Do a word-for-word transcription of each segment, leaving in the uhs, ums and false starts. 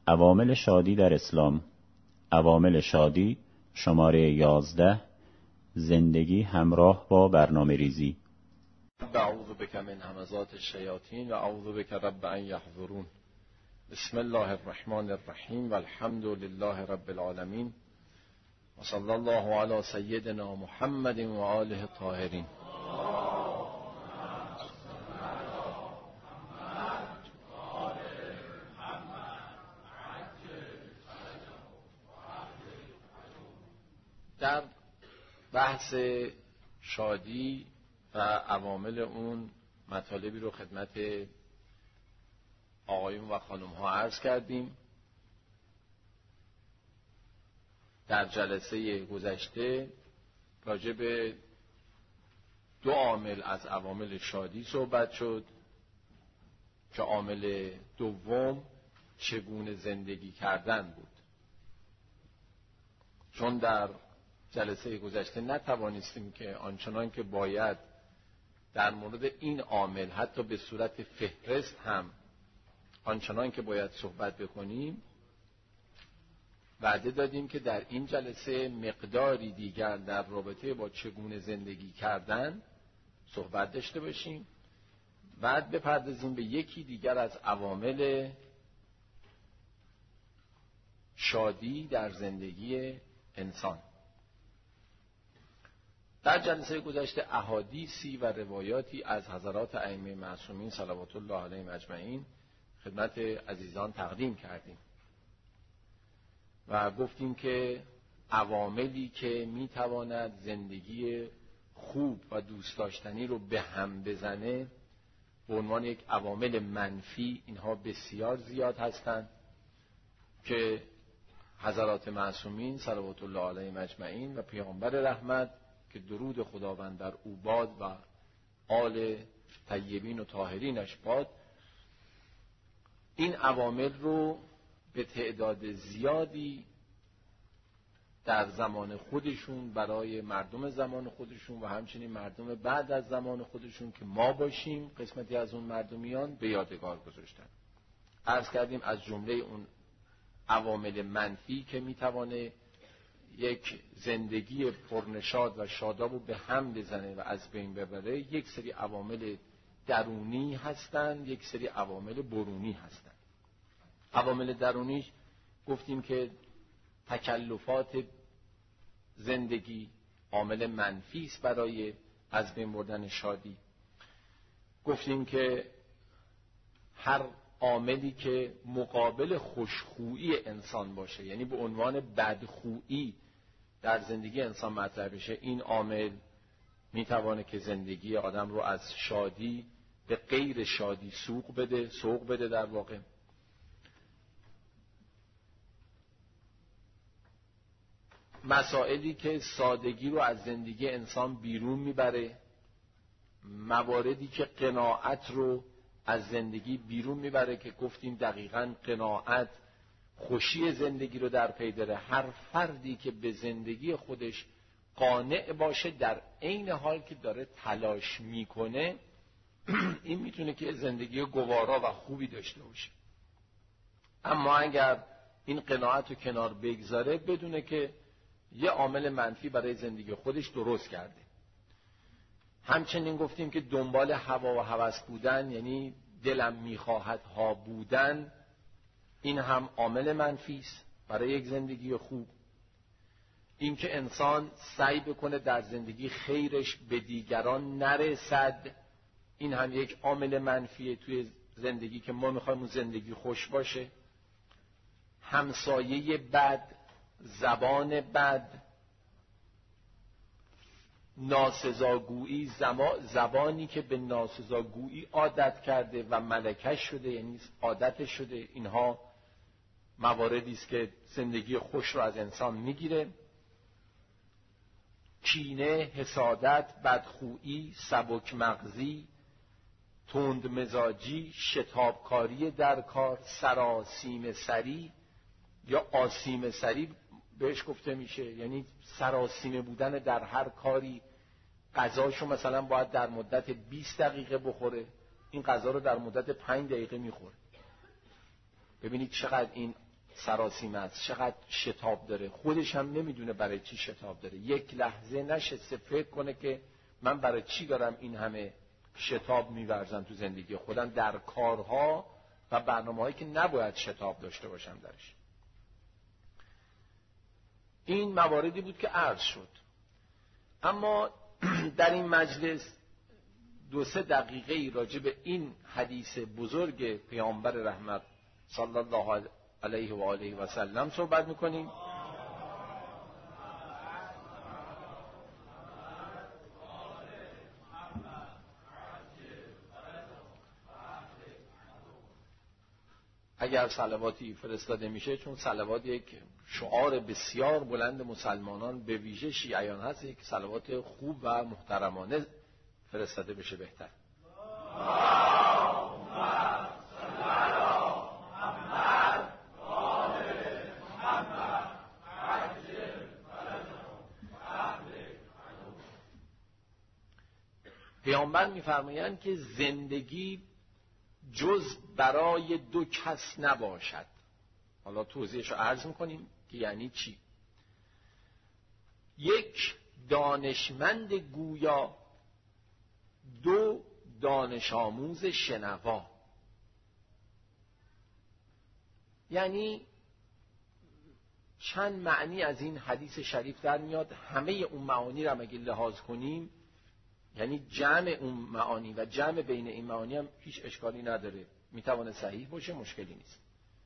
عوامل شادی در اسلام. عوامل شادی شماره یازده. زندگی همراه با برنامه ریزی. اعوذ بک من همزات الشیاطین و اعوذ بک رب ان یحضرون. بسم الله الرحمن الرحیم و الحمد لله رب العالمین و صلی الله علی سیدنا محمد و آله الطاهرین. در بحث شادی و عوامل اون مطالبی رو خدمت آقایون و خانم ها عرض کردیم. در جلسه گذشته راجع به دو عامل از عوامل شادی صحبت شد که عامل دوم چگونه زندگی کردن بود. چون در جلسه گذشته نتوانستیم که آنچنان که باید در مورد این عامل حتی به صورت فهرست هم آنچنان که باید صحبت بکنیم، وعده دادیم که در این جلسه مقداری دیگر در رابطه با چگونه زندگی کردن صحبت داشته باشیم، بعد بپردازیم به یکی دیگر از عوامل شادی در زندگی انسان. در جلسه گذشته احادیثی و روایاتی از حضرات ائمه معصومین صلوات الله علیهم اجمعین خدمت عزیزان تقدیم کردیم و گفتیم که عواملی که میتواند زندگی خوب و دوست داشتنی رو به هم بزنه به عنوان یک عوامل منفی اینها بسیار زیاد هستند که حضرات معصومین صلوات الله علیهم اجمعین و پیامبر رحمت که درود خداوند در او باد و آل طیبین و طاهرینش باد، این عوامل رو به تعداد زیادی در زمان خودشون برای مردم زمان خودشون و همچنین مردم بعد از زمان خودشون که ما باشیم قسمتی از اون مردمیان به یادگار گذاشتن. عرض کردیم از جمله اون عوامل منفی که میتوانه یک زندگی پرنشاد و شاداب رو به هم بزنه و از بین ببره، یک سری عوامل درونی هستند، یک سری عوامل برونی هستند. عوامل درونیش گفتیم که تکلفات زندگی عامل منفی است برای از بین بردن شادی. گفتیم که هر عاملی که مقابل خوشخویی انسان باشه، یعنی به عنوان بدخویی در زندگی انسان مطرح بشه، این عامل میتوانه که زندگی آدم رو از شادی به غیر شادی سوق بده سوق بده در واقع. مسائلی که سادگی رو از زندگی انسان بیرون میبره، مواردی که قناعت رو از زندگی بیرون میبره که گفتیم دقیقاً قناعت خوشی زندگی رو در پی داره. هر فردی که به زندگی خودش قانع باشه در عین حال که داره تلاش میکنه، این میتونه که زندگی گوارا و خوبی داشته باشه. اما اگر این قناعت رو کنار بگذاره بدونه که یه عامل منفی برای زندگی خودش درست کرده. همچنین گفتیم که دنبال هوا و هوس بودن، یعنی دلم میخواهد ها بودن، این هم عامل منفی است برای یک زندگی خوب. این که انسان سعی بکنه در زندگی خیرش به دیگران نرسد، این هم یک عامل منفیه توی زندگی که ما میخوایم اون زندگی خوش باشه. همسایه بد، زبان بد، ناسزاگویی، زبانی که به ناسزاگویی عادت کرده و ملکش شده، یعنی عادتش شده، اینها مواردی است که زندگی خوش رو از انسان میگیره. کینه، حسادت، بدخویی، سبک مغزی، تند مزاجی، شتابکاری در کار، سراسیمه سری یا آسیمه سری بهش گفته میشه، یعنی سراسیمه بودن در هر کاری. غذاشو مثلا باید در مدت بیست دقیقه بخوره، این غذا رو در مدت پنج دقیقه میخوره. ببینید چقدر این سراسیمه است، چقدر شتاب داره، خودش هم نمیدونه برای چی شتاب داره. یک لحظه نشسته فکر کنه که من برای چی دارم این همه شتاب می‌ورزم تو زندگی خودم در کارها و برنامه‌هایی که نباید شتاب داشته باشم درش. این مواردی بود که عرض شد. اما در این مجلس دو سه دقیقه ای راجع به این حدیث بزرگ پیامبر رحمت صلی الله علیه و آله و سلم صحبت میکنیم. اگر صلواتی فرستاده میشه، چون صلوات یک شعار بسیار بلند مسلمانان به ویژه شیعیان هست، یک صلوات خوب و محترمانه فرستاده بشه بهتر. پیامبر می‌فرمایند که زندگی جز برای دو کس نباشد. حالا توضیحش رو عرض میکنیم که یعنی چی. یک دانشمند گویا، دو دانش آموز شنوا. یعنی چند معنی از این حدیث شریف در میاد. همه اون معانی رو اگه لحاظ کنیم، یعنی جمع اون معانی و جمع بین این معانی هم هیچ اشکالی نداره، میتواند صحیح باشه، مشکلی نیست.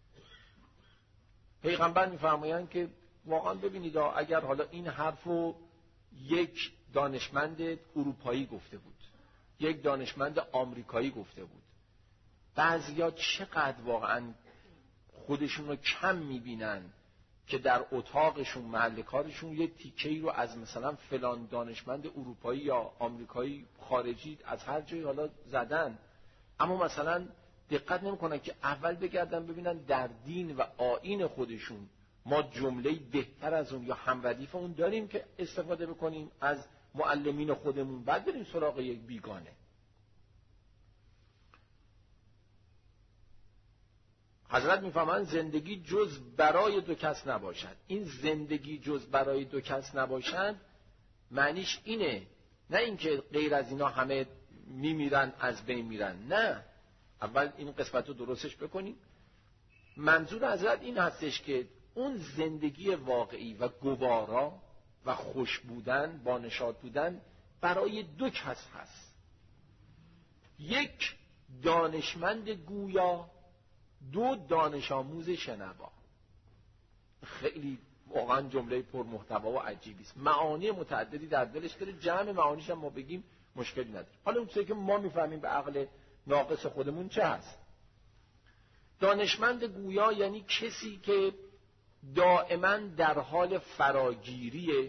پیغمبر میفرمایند که واقعا ببینید اگر حالا این حرفو یک دانشمند اروپایی گفته بود، یک دانشمند آمریکایی گفته بود، بعضیا چقدر واقعا خودشون رو کم میبینن که در اتاقشون محل کارشون یه تیکه‌ای رو از مثلا فلان دانشمند اروپایی یا آمریکایی خارجی از هر جایی حالا زدن، اما مثلا دقت نمی‌کنن که اول بگردن ببینن در دین و آیین خودشون ما جمله‌ای بهتر از اون یا همردیف اون داریم که استفاده بکنیم از معلمین خودمون، بعد بریم سراغ یک بیگانه. حضرت میفهمند زندگی جز برای دو کس نباشد. این زندگی جز برای دو کس نباشد معنیش اینه، نه اینکه غیر از اینا همه میمیرن از بین میرن، نه. اول این قسمت رو درستش بکنیم. منظور حضرت این هستش که اون زندگی واقعی و گوارا و خوش بودن، با نشاط بودن برای دو کس هست. یک دانشمند گویا، دو دانش آموز شنوا. خیلی واقعا جمله پر محتوا و عجیبی است، معانی متعددی در دلش داره، جمع معانیش هم ما بگیم مشکلی نداره. حالا اون چیزی که ما میفهمیم به عقل ناقص خودمون چه هست. دانشمند گویا یعنی کسی که دائما در حال فراگیریه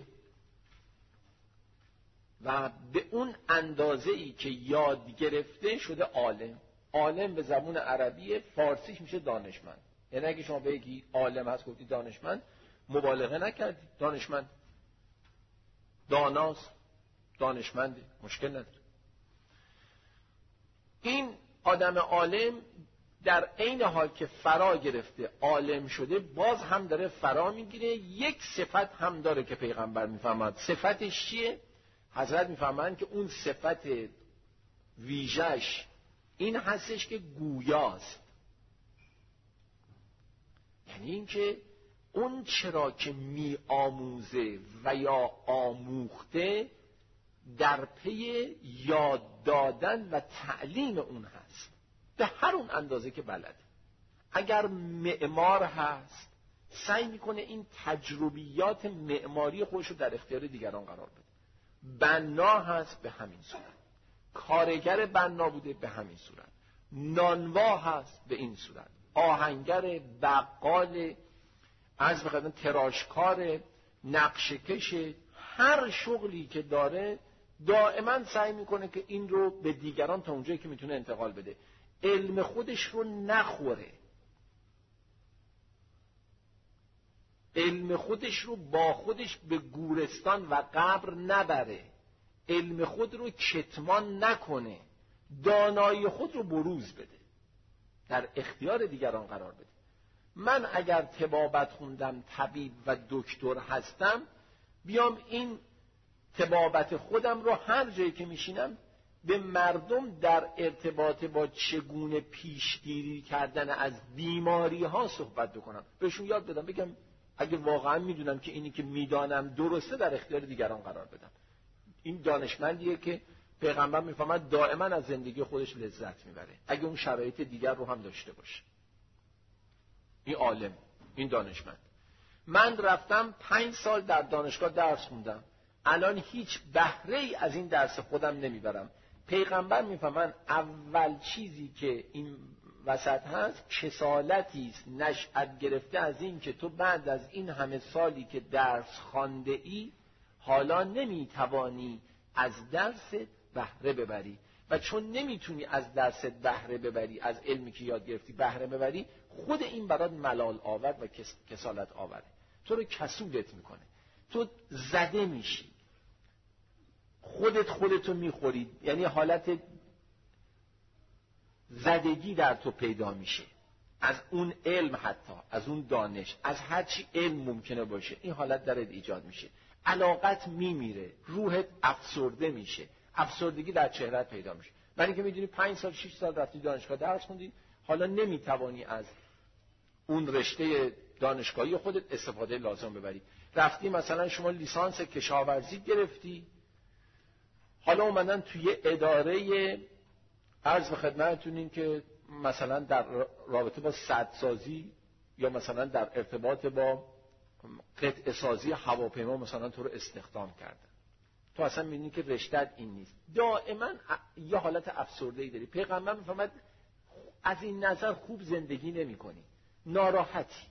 و به اون اندازه‌ای که یاد گرفته شده عالم. عالم به زبون عربی، فارسیش میشه دانشمند. یعنی اگه شما بگی عالم هست گفتی دانشمند، مبالغه نکردی، دانشمند، داناست، دانشمندی، مشکل نداره. این آدم عالم در عین حال که فرا گرفته عالم شده، باز هم داره فرا میگیره. یک صفت هم داره که پیغمبر میفهمد. صفتش چیه؟ حضرت میفهمند که اون صفت ویژش این هستش که گویاست. یعنی این که اون چرا که می آموزه و یا آموخته در پی یاد دادن و تعلیم اون هست، به هر اون اندازه که بلده. اگر معمار هست سعی میکنه این تجربیات معماری خودش رو در اختیار دیگران قرار بده. بنا هست به همین صورت، کارگر بنا بوده به همین صورت، نانوا هست به این صورت، آهنگر، بقال، از بخاطر تراشکار، نقشه‌کش، هر شغلی که داره دائما سعی میکنه که این رو به دیگران تا اونجایی که میتونه انتقال بده. علم خودش رو نخوره، علم خودش رو با خودش به گورستان و قبر نبره، علم خود رو کتمان نکنه، دانایی خود رو بروز بده، در اختیار دیگران قرار بده. من اگر طبابت خوندم، طبیب و دکتر هستم، بیام این طبابت خودم رو هر جایی که میشینم به مردم در ارتباط با چگونه پیشگیری کردن از بیماری ها صحبت بکنم، بهشون یاد بدم، بگم اگه واقعا میدونم که اینی که میدانم درسته در اختیار دیگران قرار بدم. این دانشمندیه که پیغمبر میفهمد دائما از زندگی خودش لذت میبره اگه اون شرایط دیگر رو هم داشته باشه. این عالم، این دانشمند. من رفتم پنج سال در دانشگاه درس خوندم، الان هیچ بهره ای از این درس خودم نمیبرم. پیغمبر میفهمن اول چیزی که این وسط هست کسالتی است نشأت گرفته از این که تو بعد از این همه سالی که درس خوانده ای حالا نمیتوانی از درس بهره ببری، و چون نمیتونی از درس بهره ببری، از علمی که یاد گرفتی بهره ببری، خود این برات ملال آور و کسالت آوره، تو رو کسولت میکنه، تو زده میشی، خودت خودتو میخوری، یعنی حالت زدگی در تو پیدا میشه از اون علم، حتی از اون دانش، از هر چی علم ممکنه باشه، این حالت درت ایجاد میشه، علاقت میمیره، روحت افسرده میشه، افسردگی در چهرهت پیدا میشه. برای که میدونی پنج سال شش سال رفتی دانشگاه درس خوندی، حالا نمیتوانی از اون رشته دانشگاهی خودت استفاده لازم ببری. رفتی مثلا شما لیسانس کشاورزی گرفتی، حالا اومدن توی اداره، عرض به خدمتتون این که مثلا در رابطه با سدسازی یا مثلا در ارتباط با قطعه سازی هواپیما مثلا تو رو استخدام کردن، تو اصلا می‌بینی که رشته‌ت این نیست، دائما یه حالت افسرده‌ای داری. پیغمبر می‌فرماید از این نظر خوب زندگی نمی‌کنی، ناراحتی.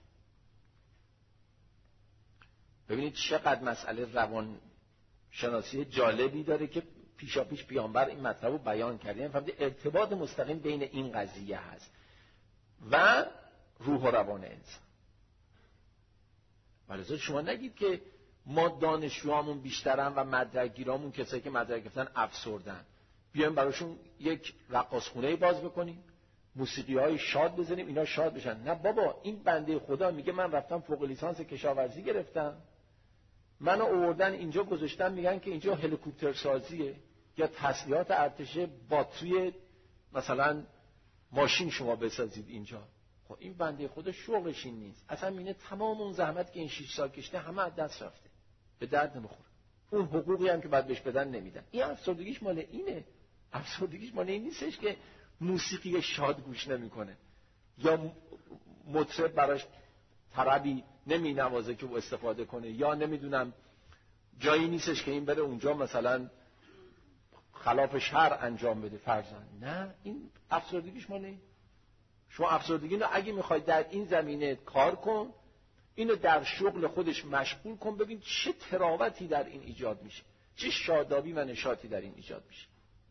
ببینید چقدر مسئله روان شناسی جالبی داره که پیشا پیش پیامبر این مطلب رو بیان کرده، یعنی فهمید ارتباط مستقیم بین این قضیه هست و روح و روان انسان. ولی شما نگید که ما دانشجوامون بیشترن و مدرکگیرامون کسایی که مدرک گرفتن افسردن، بیایم براشون یک رقاصخونه باز بکنیم، موسیقی‌های شاد بزنیم اینا شاد بشن. نه بابا، این بنده خدا میگه من رفتم فوق لیسانس کشاورزی گرفتم، منو آوردن اینجا گذاشتن، میگن که اینجا هلیکوپتر سازیه یا تسلیحات ارتشه، باتری مثلا ماشین شما بسازید اینجا. خب این بنده خدا شغلش این نیست، اصلا مینه تمام اون زحمت که این شش سال کشته همه از دست رفته، به درد نمیخوره. اون حقوقی هم که بعد بهش بدن نمیدن. این افسردگیش مال اینه، افسردگیش مال این نیستش که موسیقی شاد گوش نمیکنه یا مطرب براش طربی نمی نوازه که او استفاده کنه، یا نمیدونم جایی نیستش که این بره اونجا مثلا خلاف شرع انجام بده فرضاً. نه، این افسردگیش مال این. شما افسردگی رو اگه میخوای در این زمینه کار کن، اینو در شغل خودش مشغول کن، ببین چه تراوتی در این ایجاد میشه، چه شادابی و نشاطی در این ایجاد میشه.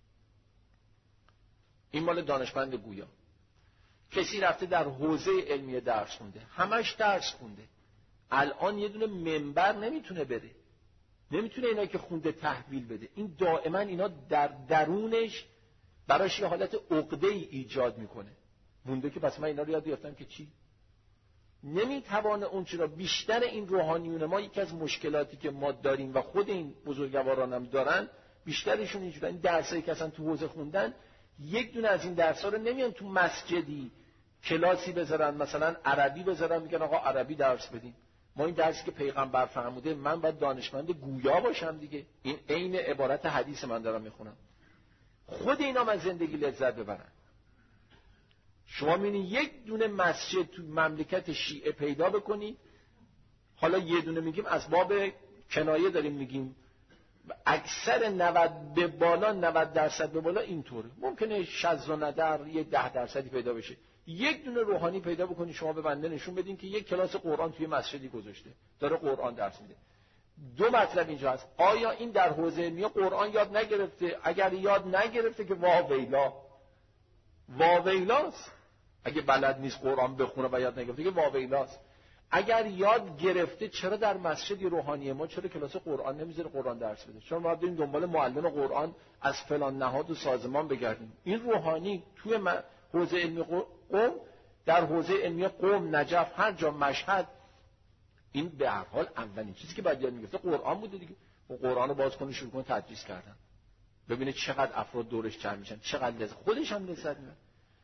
این مال دانشمند گویا. کسی رفته در حوزه علمی درس خونده، همش درس خونده، الان یه دونه منبر نمیتونه بره، نمیتونه اینا که خونده تحویل بده. این دائما اینا در درونش براش یه حالت عقده ای ایجاد میکنه، مونده که پس من اینا رو یاد گرفتم که چی؟ نمیتوانه اون چرا. بیشتر این روحانیون ما یکی از مشکلاتی که ما داریم و خود این بزرگواران هم دارن، بیشترشون اینجوریه، این درسایی که اصلا تو حوزه خوندن، یک دونه از این درس‌ها رو نمیان تو مسجدی کلاسی بذارن، مثلا عربی بذارن، میگن آقا عربی درس بدین. ما این درسی که پیغمبر فرموده، من باید دانشمند گویا باشم دیگه، این عین عبارت حدیث من دارم میخونم، خود اینا من زندگی لذت ببرن. شما می‌بینید یک دونه مسجد تو مملکت شیعه پیدا بکنید، حالا یه دونه میگیم از باب کنایه داریم میگیم، اکثر نود به بالا نود درصد به بالا اینطوره، ممکنه شذ و ندر یه ده درصدی پیدا بشه. یک دونه روحانی پیدا بکنی شما به بنده نشون بدین که یک کلاس قرآن توی مسجدی گذاشته داره قرآن درس میده. دو مطلب اینجا هست، آیا این در حوزه علمی قرآن یاد نگرفته؟ اگر یاد نگرفته که واویلا واویلاست، اگه بلد نیست قرآن بخونه و یاد نگرفته که واویلاست. اگر یاد گرفته چرا در مسجد روحانی ما چرا کلاس قرآن نمیذاره قرآن درس بده؟ چون ما بریم دنبال معلم قرآن از فلان نهاد و سازمان بگردیم. این روحانی توی حوزه علمی قوم در حوزه علمی قم، نجف، هر جا، مشهد، این به هر حال اولین چیزی که باید یاد میگرفته قرآن بوده دیگه. و قرآن رو باز کنه شروع کنه تدریس کردن، ببینه چقدر افراد دورش جمع میشن، چقدر لذت، خودش هم لذت میبره.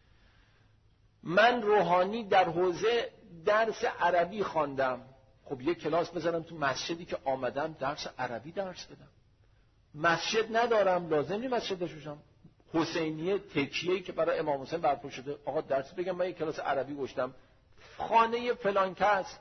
من روحانی در حوزه درس عربی خواندم. خب یک کلاس بذارم تو مسجدی که آمدم درس عربی درس بدم. مسجد ندارم، لازم نیست مسجد داشته باشم. حسینیه تکیه‌ای که برای امام حسین برپا شده، آقا درس بگم من یک کلاس عربی گشتم، خانه فلان کس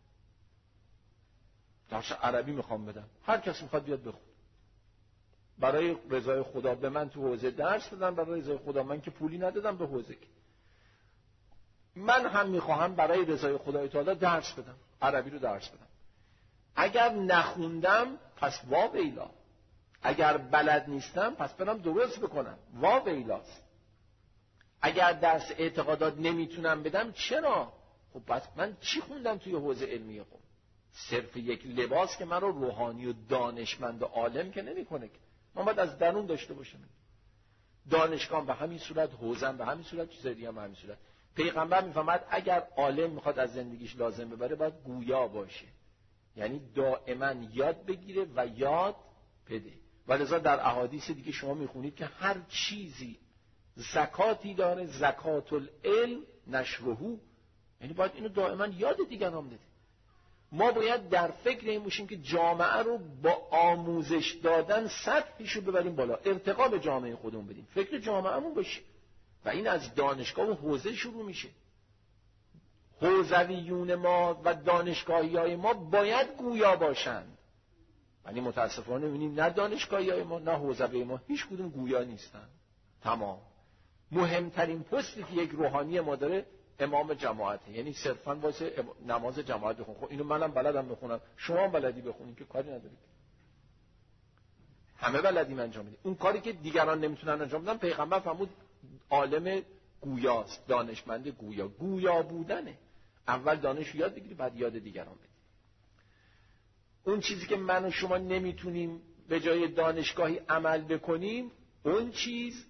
درس عربی میخوام بدم، هر کس میخواد بیاد بخونه. برای رضای خدا به من تو حوزه درس دادن، برای رضای خدا، من که پولی ندادم به حوزه که. من هم میخواهم برای رضای خدای تعالی درس بدم، عربی رو درس بدم. اگر نخوندم پس وا ویلا، اگر بلد نیستم پس برم درست بکنم، وا ویلاست. اگر درس اعتقادات نمیتونم بدم چرا؟ خب پس من چی خوندم توی حوزه علمی؟ خب صرف یک لباس که من رو روحانی و دانشمند و عالم که نمیکنه که. من باید از درون داشته باشم. دانشگاه به همین صورت، حوزم به همین صورت، چیزای دیگه هم به همین صورت. پیغمبر میفهمد اگر عالم میخواد از زندگیش لازم ببره باید گویا باشه، یعنی دائما یاد بگیره و یاد بده. ولذا در احادیث دیگه شما میخونید که هر چیزی زکاتی داره، زکات العلم نشرهو، یعنی باید اینو دائما یاد دیگران بده. ما باید در فکر این باشیم که جامعه رو با آموزش دادن سطحشو ببریم بالا، ارتقا به جامعه خودمون بدیم، فکر جامعهمون باشه. و این از دانشگاه و حوزه شروع میشه. حوزویون ما و دانشگاهی های ما باید گویا باشند، ولی متاسفانه می‌بینیم نه دانشگاهی های ما نه حوزوی ما هیچ کدوم گویا نیستن. تمام مهمترین پستی که یک روحانی ما داره امام جماعته، یعنی صرفاً واسه نماز جماعت بخون. خب اینو منم بلدم بخونم، شما هم بلدی بخونین که کاری ندارید، همه بلدیم انجام بدیم. اون کاری که دیگران نمیتونن انجام بدن پیغمبر فرمود عالم گویاست، دانشمند گویا. گویا بودنه، اول دانش یاد بگیری بعد یاد دیگران بدی. اون چیزی که من و شما نمیتونیم به جای دانشگاهی عمل بکنیم، اون چیز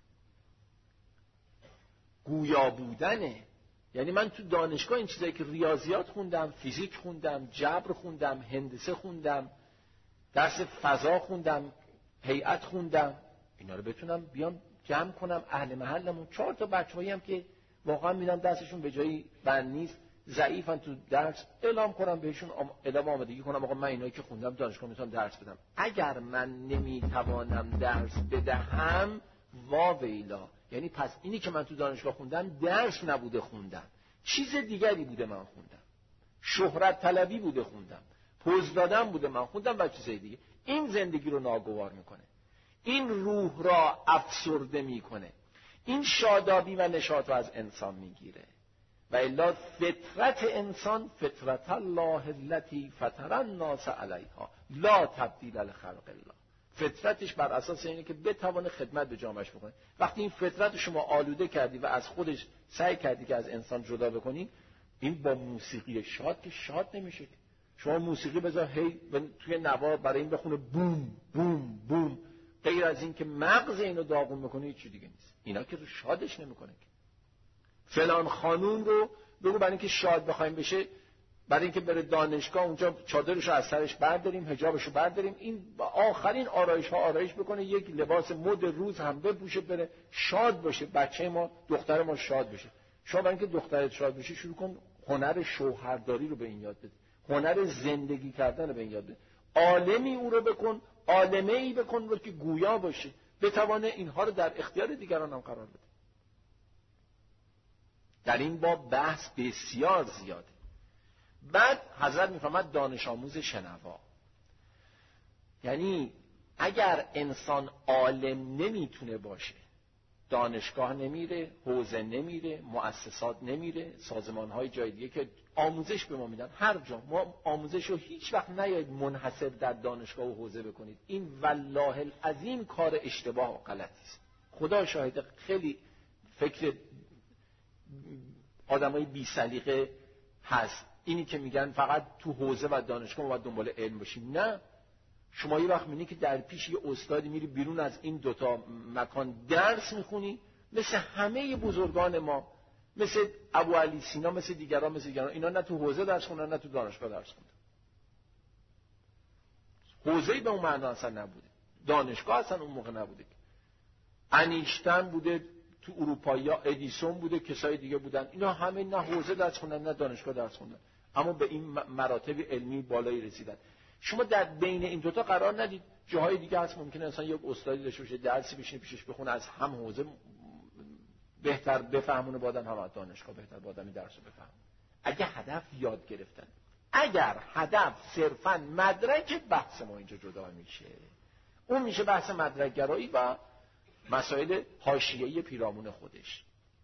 گویا بودنه. یعنی من تو دانشگاه این چیزایی که ریاضیات خوندم، فیزیک خوندم، جبر خوندم، هندسه خوندم، درس فضا خوندم، هیئت خوندم، اینا رو بتونم بیام جمع کنم اهل محلمون. چهار تا بچه‌ای هم که واقعا میدم دستشون به جایی بند نیست، ضعیفن تو درس، اعلام کنم بهشون، اعلام آمادگی کنم آقا من اینایی که خوندم دانشگاه میتونم درس بدم. اگر من نمیتوانم درس بدهم وا ویلا، یعنی پس اینی که من تو دانشگاه خوندم درس نبوده خوندم، چیز دیگری بوده من خوندم، شهرت طلبی بوده خوندم، پوز دادن بوده من خوندم و چیزای دیگه. این زندگی رو ناگوار میکنه، این روح را افسرده میکنه، این شادابی و نشاط رو از انسان میگیره. و الا فطرت انسان فطرت الله التي فطر الناس علیها لا تبدیل لخلق الله. فطرتش بر اساس اینه که بتونه خدمت به جامعهش بکنه. وقتی این فطرت شما آلوده کردی و از خودش سعی کردی که از انسان جدا بکنی، این با موسیقی شاد که شاد نمیشه. شما موسیقی بذار هی توی نوار برای این بخونه بوم بوم بوم، غیر از این که مغز اینو داغون میکنه هیچ چیز دیگه نیست. اینا که رو شادش نمیکنه. فلان خانوم رو بگو برای اینکه شاد بخوایم بشه، برای اینکه بره دانشگاه اونجا چادرشو از سرش برداریم، حجابشو برداریم، این با آخرین آرایش ها آرایش بکنه، یک لباس مد روز هم بپوشه، بره شاد باشه، بچه ما دختر ما شاد بشه. شما برای اینکه دخترت شاد بشه شروع کن هنر شوهرداری رو به این یاد بده، هنر زندگی کردن رو به این یاد بده، عالمی او رو بکن، عالمه ای بکن رو که گویا باشه، بتوانه اینها رو در اختیار دیگران هم قرار بده. در این باب بحث بسیار زیاده. بعد حضرت میفهمد دانش آموز شنوا، یعنی اگر انسان عالم نمیتونه باشه، دانشگاه نمیره، حوزه نمیره، مؤسسات نمیره، سازمانهای جای دیگه که آموزش به ما میدن، هر جا ما آموزش رو هیچ وقت نیاید منحصر در دانشگاه و حوزه بکنید. این والله العظیم کار اشتباه و غلطی است. خدا شاهد، خیلی فکر آدمای بی سلیقه هست اینی که میگن فقط تو حوزه و دانشگاه باید دنبال علم باشیم. نه، شما یه وقت میبینی که در پیش یه استادی میری بیرون از این دوتا مکان درس میخونی، مثل همه بزرگان ما مثل ابو علی سینا، مثل دیگران مثل دیگران اینا نه تو حوزه درس خوندن نه تو دانشگاه درس خوندن. حوزه‌ای به اون معنا اصلا نبوده، دانشگاه اصلا اون موقع نبوده. انیشتن بوده تو اروپایی ها، ادیسون بوده، کسای دیگه بودن، اینا همه نه حوزه درس خوندن نه دانشگاه درس خوندن، اما به این مراتب علمی بالایی رسیدن. شما در بین این دوتا قرار ندید. جاهای دیگه هست ممکنه انسان یک استادی داشته باشه، درسی بشینه پیشش بخونه، از هم حوزه بهتر بفهمونه، بعدن هم دانشگاه بهتر بعدن درسو بفهمونه. اگه هدف یاد گرفتن، اگر هدف صرفا مدرک، بحث ما اینجا جدا میشه. اون میشه بحث مدرک‌گرایی و مسائل حاشیه‌ای پیرامون خودش.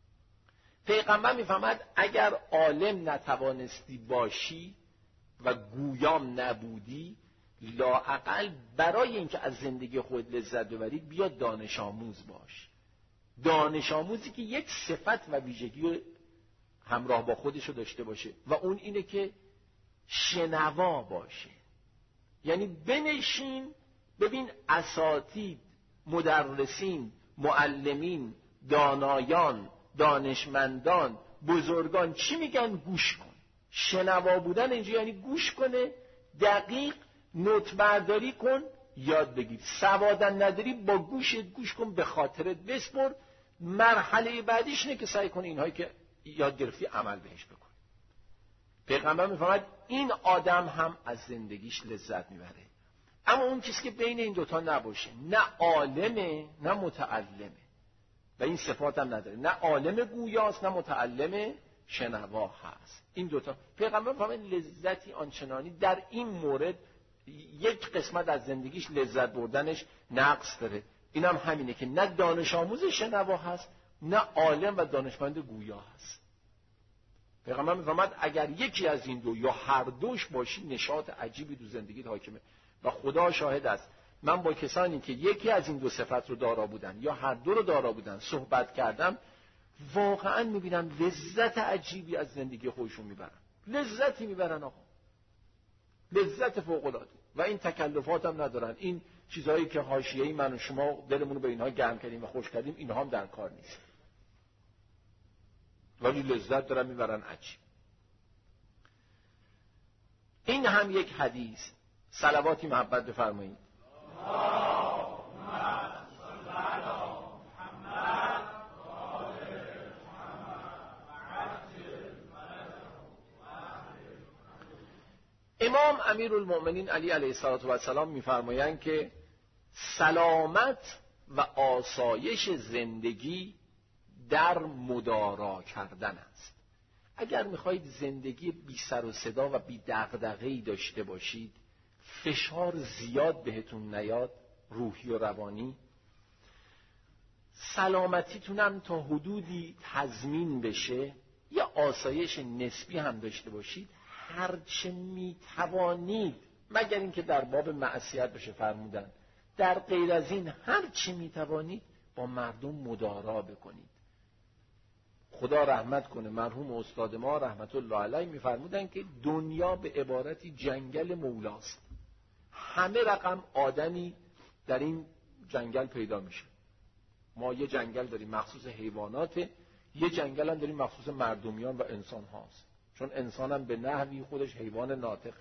پیغمبر میفهمد اگر عالم نتوانستی باشی و گویام نبودی، لااقل برای اینکه از زندگی خود لذت ببری بیا دانش آموز باش. دانش آموزی که یک صفت و ویژگی همراه با خودش رو داشته باشه و اون اینه که شنوا باشه. یعنی بنشین ببین اساتید، مدرسین، معلمین، دانایان، دانشمندان، بزرگان چی میگن، گوش کن. شنوا بودن اینجا یعنی گوش کنه، دقیق نوت برداری کن، یاد بگیر. سوادن نداری با گوشت گوش کن، به خاطرت بسپر. مرحله بعدیش اینه که سعی کن اینهایی که یاد گرفتی عمل بهش بکن. پیغمبر میفهمد این آدم هم از زندگیش لذت میبره. اما اون کسی که بین این دوتا نباشه، نه عالمه نه متعلمه و این صفات هم نداره، نه عالم گویاست نه متعلم شنوا هست. این دوتا پیغمبر میفهمد لذتی آنچنانی در این مورد یک قسمت از زندگیش لذت بردنش نقص داره. این هم همینه که نه دانش آموز شنوا هست نه عالم و دانشمند گویا هست. پیغمبر میفهمد اگر یکی از این دو یا هر دوش باشی نشاط عجیبی تو زندگیت حاکمه و خدا شاهد است. من با کسانی که یکی از این دو صفت رو دارا بودن یا هر دو رو دارا بودن صحبت کردم، واقعا میبینم لذت عجیبی از زندگی خودشون میبرن. لذتی میبرن آقا، لذت فوق العاده. و این تکلفات هم ندارن. این چیزهایی که حاشیه‌ای من و شما دلمون رو به اینها گرم کردیم و خوش کردیم، اینها هم در کار نیست، ولی لذت دارن میبرن عجیب. این هم یک حدیث. صلواتی محبت بفرمایید. امام امیرالمؤمنین علی علیه السلام می‌فرمایند که سلامت و آسایش زندگی در مدارا کردن است. اگر می‌خواهید زندگی بی سر و صدا و بی دغدغه‌ای داشته باشید، فشار زیاد بهتون نیاد روحی و روانی، سلامتیتون هم تا حدودی تضمین بشه، یا آسایش نسبی هم داشته باشید، هرچه میتوانید، مگر اینکه در باب معصیت بشه فرمودن، در غیر از این هرچه میتوانید با مردم مدارا بکنید. خدا رحمت کنه مرحوم استاد ما رحمت الله علیه میفرمودن که دنیا به عبارتی جنگل مولاست. همه رقم آدمی در این جنگل پیدا میشه. ما یه جنگل داریم مخصوص حیوانات، یه جنگل هم داریم مخصوص مردمیان و انسان هاست، چون انسان هم به نحوی خودش حیوان ناطق.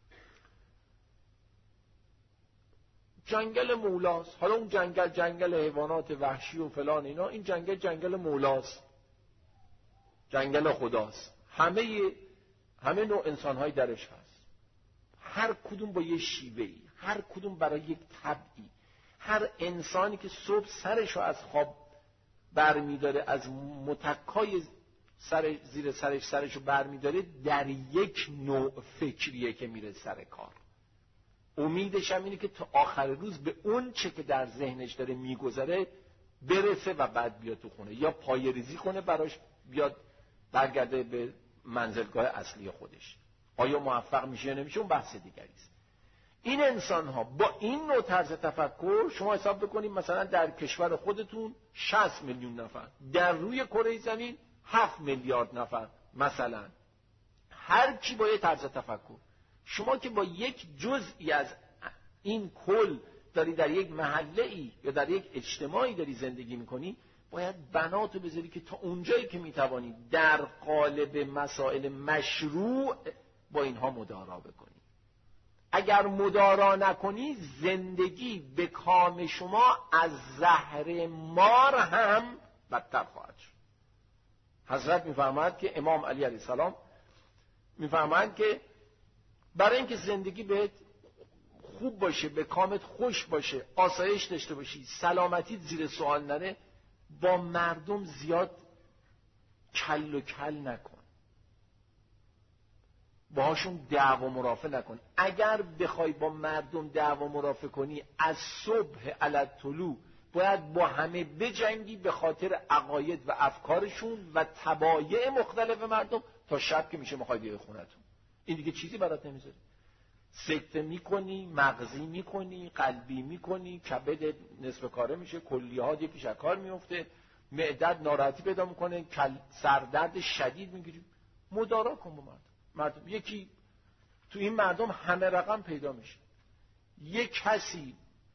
جنگل مولاست. حالا اون جنگل جنگل حیوانات وحشی و فلان اینا، این جنگل جنگل مولاست، جنگل خداست. همه همه نوع انسان‌های درش هست، هر کدوم با یه شیوه‌ای، هر کدوم برای یک طبعی. هر انسانی که صبح سرشو از خواب برمی‌داره، از متکای سر زیر سرش سرشو برمی‌داره، در یک نوع فکریه که میره سر کار. امیدش هم اینه که تا آخر روز به اون چه که در ذهنش داره میگذره برسه و بعد بیاد تو خونه، یا پای ریزی کنه براش بیاد برگرده به منزلگاه اصلی خودش. آیا موفق میشه یا نمیشه اون بحث دیگری است. این انسان ها با این نوع طرز تفکر، شما حساب بکنید مثلا در کشور خودتون شصت میلیون نفر، در روی کره زمین هفت میلیارد نفر مثلا، هر کی با یه طرز تفکر. شما که با یک جزئی از این کل داری در یک محله ای یا در یک اجتماعی داری زندگی میکنی، باید بناتو بذاری که تا اونجایی که میتوانی در قالب مسائل مشروع با اینها مدارا بکنی. اگر مدارا نکنی زندگی به کام شما از زهر مار هم بدتر خواهد شد. حضرت میفرماید که امام علی علیه السلام میفرماید که برای اینکه زندگی بهت خوب باشه، به کامت خوش باشه، آسایش داشته باشی، سلامتیت زیر سوال نره، با مردم زیاد کل و کل نکن، باهاشون دعوا مرافعه نکن. اگر بخوای با مردم دعوا مرافعه کنی از صبح علی طلوع باید با همه بجنگی به خاطر عقاید و افکارشون و طبایع مختلف مردم تا شب که میشه میخوای بیای خونتون. این دیگه چیزی برات نمیذاره. سکته میکنی، مغزی میکنی، قلبی میکنی، کبد نصف کاره میشه، کلیهات یکیش از کار میفته، معدت ناراحتی پیدا میکنه، سردرد شدید میگیری. مدارا کن با مردم. مردم یکی تو این مردم همه رقم پیدا میشه. یک کسی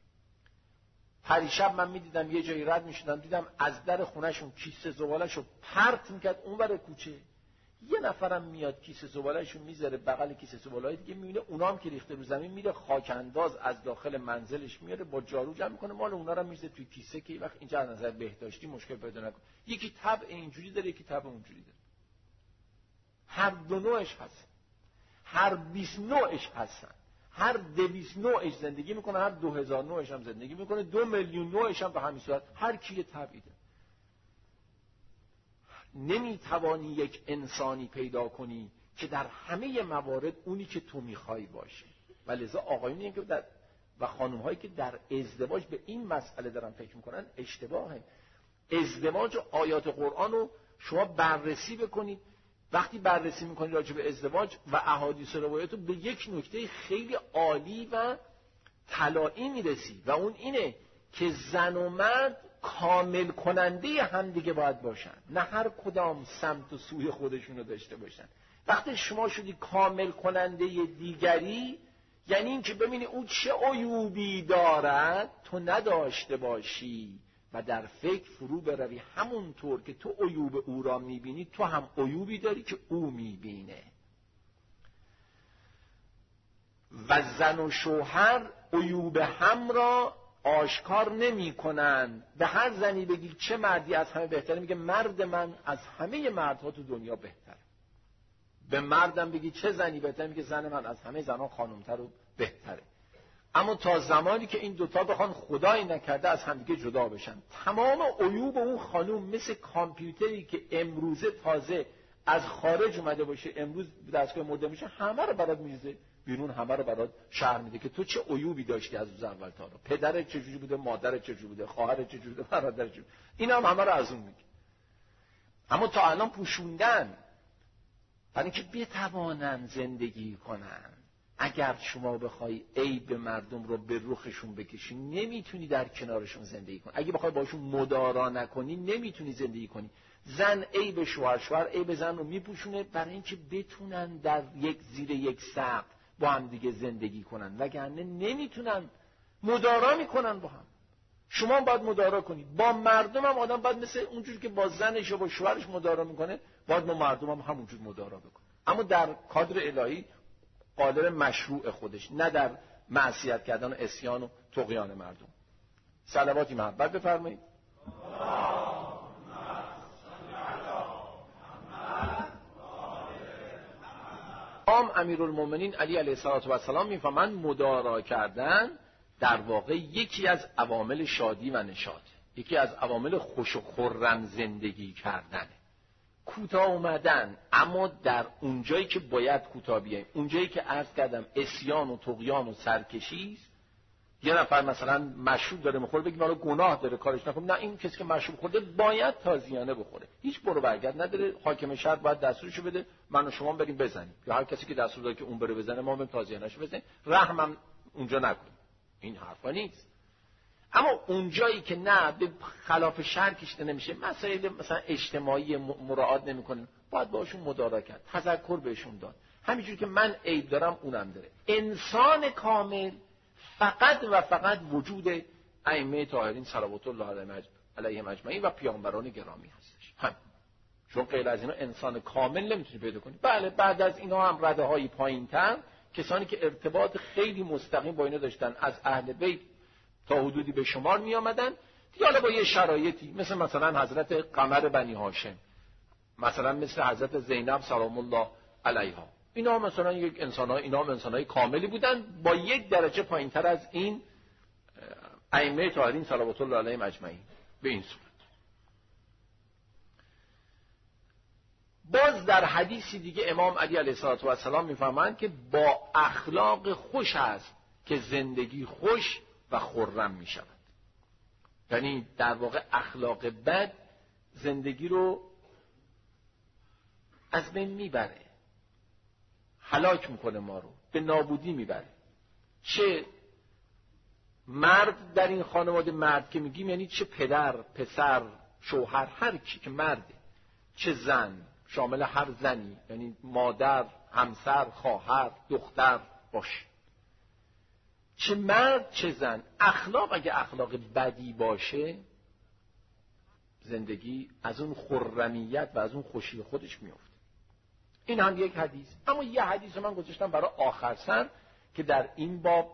پریشب من میدیدم یه جایی رد میشدم دیدم از در خونهشون کیسه زبالهشو پرت میکرد اون ور کوچه، یه نفرم میاد کیسه زبالهشون میذاره بغل کیسه زباله‌ای دیگه، میبینه اونام که ریخته رو زمین میره خاک انداز از داخل منزلش میاره با جارو جمع میکنه مال اونا رو میذاره توی کیسه که این وقت اینجا از نظر بهداشتی مشکل پیدا نکنه. یکی طبع اینجوری داره، یکی طبع اونجوری داره. هر دو نوعش هست، هر بیست نوعش هستن، هر دویست نوعش زندگی میکنه، هر دو هزار نوعش هم زندگی میکنه، دو میلیون نوعش هم به همین صورت. هر کی طبعی داره. نمیتوانی یک انسانی پیدا کنی که در همه موارد اونی که تو میخوای باشه. و لذا آقایونی که در و خانم‌هایی که در ازدواج به این مسئله دارن فکر میکنن اشتباهه. ازدواج و آیات قرآن رو شما بررسی بکنید. وقتی بررسی میکنید راجع به ازدواج و احادیث و روایات رو به یک نکته خیلی عالی و طلایی میرسی و اون اینه که زن و مرد کامل کننده هم دیگه باید باشن، نه هر کدام سمت و سوی خودشونو داشته باشن. وقتی شما شدی کامل کننده دیگری، یعنی این که ببینی او چه عیوبی دارد تو نداشته باشی و در فکر فرو بروی همونطور که تو عیوب او را میبینی تو هم عیوبی داری که او میبینه. و زن و شوهر عیوب هم را آشکار نمی کنن. به هر زنی بگی چه مردی از همه بهتره، میگه مرد من از همه مردها تو دنیا بهتره. به مردم بگی چه زنی بهتره، میگه زن من از همه زنان خانمتر و بهتره. اما تا زمانی که این دوتا بخوان خدایی نکرده از همدیگه جدا بشن، تمام عیوب اون خانم مثل کامپیوتری که امروزه تازه از خارج اومده باشه، امروز دستگاه مدرن میشه، همه رو برات میریزه بیرون، همه رو برات شرح میده که تو چه عیوبی داشتی از روز اول تا الان. پدرت چجوری بوده، مادرت چجوری بوده، خواهرت چجوری بوده، برادرت چجوری. اینا هم همه رو از اون میگه. اما تا الان پوشوندن برای اینکه بتوانن زندگی کنن. اگر شما بخوای عیب مردم رو به رخشون بکشی نمیتونی در کنارشون زندگی کنی. اگه بخوای باشون مدارا نکنی نمیتونی زندگی کنی. زن عیب شوهر، شوهر عیب زن رو میپوشونه برای اینکه بتونن در یک زیر یک سقف با هم دیگه زندگی کنن، وگرنه نمیتونن. مدارا میکنن با هم. شما باید مدارا کنید با مردم. هم آدم باید مثل اونجوری که با زنش و با شوهرش مدارا میکنه باید با مردم هم همونجور مدارا بکنه، اما در کادر الهی قادر مشروع خودش، نه در معصیت کردن و عصیان و طغیان مردم. صلواتی محبت بفرمایید. امام امیرالمومنین علی علیه السلام میفهمن مدارا کردن در واقع یکی از عوامل شادی و نشاط، یکی از عوامل خوش و خرم زندگی کردن، کوتاه اومدن، اما در اونجایی که باید کوتاه بیاییم. اونجایی که عرض کردم عصیان و طغیان و سرکشی است. یه نفر مثلا مشروب داره میخوره بگیم حالا گناه داره کارش نکنه، نه، این کسی که مشروب خورده باید تازیانه بخوره، هیچ برو برگرد نداره. حاکم شهر باید دستورشو بده من و شما بریم بزنیم، یا هر کسی که دستور داره که اون بره بزنه ما بریم تازیانه‌شو بزنیم، رحمم اونجا نکنیم. این حرفا نیست. اما اونجایی که نه به خلاف شرع کشیده نمیشه، مسائل مثلا اجتماعی مراعات نمیکنن، باید باشون مدارا کرد، تذکر بهشون داد. همینجوری که من عیب دارم اونم داره. انسان کامل فقط و فقط وجود ائمه طاهرین صلوات الله علیهم علیهم اجمعین و پیامبران گرامی هستش. هم چون غیر از اینا انسان کامل نمیتونی پیدا کنی. بله بعد از اینا هم رده های پایین‌تر کسانی که ارتباط خیلی مستقیم با اینا داشتن از اهل بیت تا حدودی به شمار می آمدن، حالا با یه شرایطی مثل مثلا حضرت قمر بنی هاشم، مثلا مثل حضرت زینب سلام الله علیها، اینا مثلا یک انسان‌ها اینا هم انسان‌های کاملی بودن با یک درجه پایین‌تر از این ائمه طاهرین صلوات الله علیهم اجمعین. به این صورت باز در حدیثی دیگه امام علی علیه السلام میفرمایند که با اخلاق خوش است که زندگی خوش و خرم می شود. یعنی در واقع اخلاق بد زندگی رو از بین میبره، هلاک میکنه، ما رو به نابودی میبره. چه مرد در این خانواده، مرد که میگیم یعنی چه پدر، پسر، شوهر، هر کی که مرده، چه زن، شامل هر زنی، یعنی مادر، همسر، خواهر، دختر باشه، چه مرد چه زن، اخلاق اگه اخلاق بدی باشه زندگی از اون خرمیت و از اون خوشی خودش میفته. این هم یک حدیث. اما یه حدیث من گذاشتم برای آخر سر که در این باب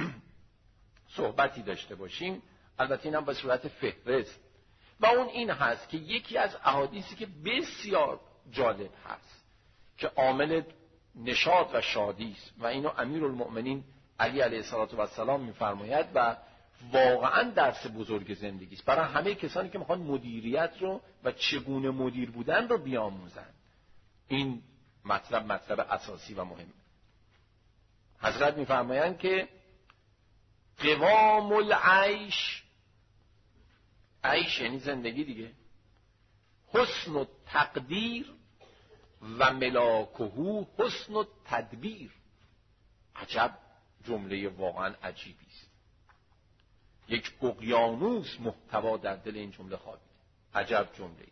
صحبتی داشته باشیم، البته این هم به صورت فهرست، و اون این هست که یکی از احادیثی که بسیار جالب هست که عامل نشاط و شادی است و اینو امیرالمؤمنین علی علیه السلام میفرماید و واقعا درس بزرگ زندگی است برای همه کسانی که میخوان مدیریت رو و چگونه مدیر بودن رو بیاموزن. این مطلب مطلب اساسی و مهمه. حضرت میفرمایند که قوام العیش، عیش یعنی زندگی دیگه، حسن و تقدیر و ملاکهو حسن و تدبیر. عجب جمله واقعا عجیبی است. یک اقیانوس محتوا در دل این جمله خوابیده. عجب جمله.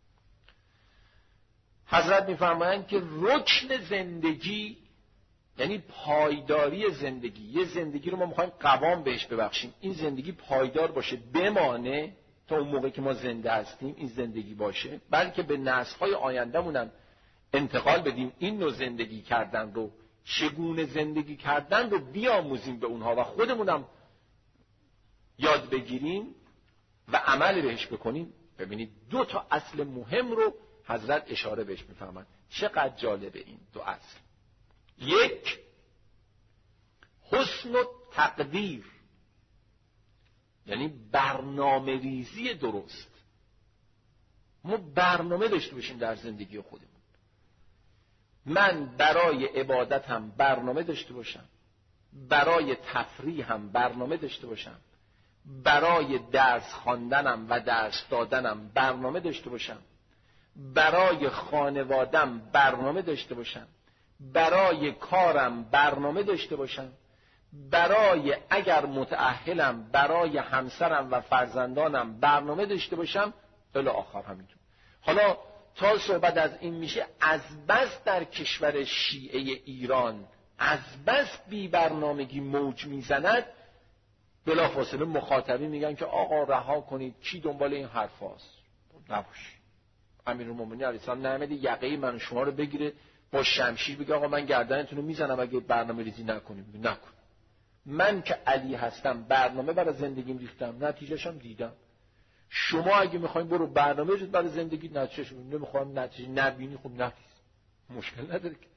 حضرت میفرمایند که رکن زندگی یعنی پایداری زندگی، یه زندگی رو ما میخوایم قوام بهش ببخشیم، این زندگی پایدار باشه، بمانه تا اون موقع که ما زنده هستیم این زندگی باشه، بلکه به نسل‌های آینده‌مونم انتقال بدیم این نوع زندگی کردن رو، چگونه زندگی کردن رو بیاموزیم به اونها و خودمونم یاد بگیریم و عمل بهش بکنیم. ببینید دو تا اصل مهم رو حضرت اشاره بهش میفرمایند. چقدر جالبه این دو اصل. یک، حسن و تقدیر، یعنی برنامه ریزی درست. ما برنامه داشته باشیم در زندگی خودمون. من برای عبادتم برنامه داشته باشم، برای تفریحم برنامه داشته باشم، برای درس خواندنم و درس دادنم برنامه داشته باشم، برای خانوادم برنامه داشته باشم، برای کارم برنامه داشته باشم، برای اگر متأهلم برای همسرم و فرزندانم برنامه داشته باشم، الی آخر همینطور. حالا تا صحبت از این میشه، از بس در کشور شیعه ایران از بس بی برنامگی موج میزند، بلافاصله مخاطبین میگن که آقا رها کنید، کی دنبال این حرف هاست؟ نباشه. امیرالمومنین علیه السلام نمیده یقه من شما رو بگیره با شمشیر بگه آقا من گردنتون رو میزنم اگه برنامه ریزی نکنیم. نکن. من که علی هستم برنامه برای زندگیم ریختم، نتیجهشم دیدم. شما اگه میخواین برو برنامه ریز برای زندگی، نتیجهش نمیخوام نتیجه نبینی، خب نریز، مشکل نداره که.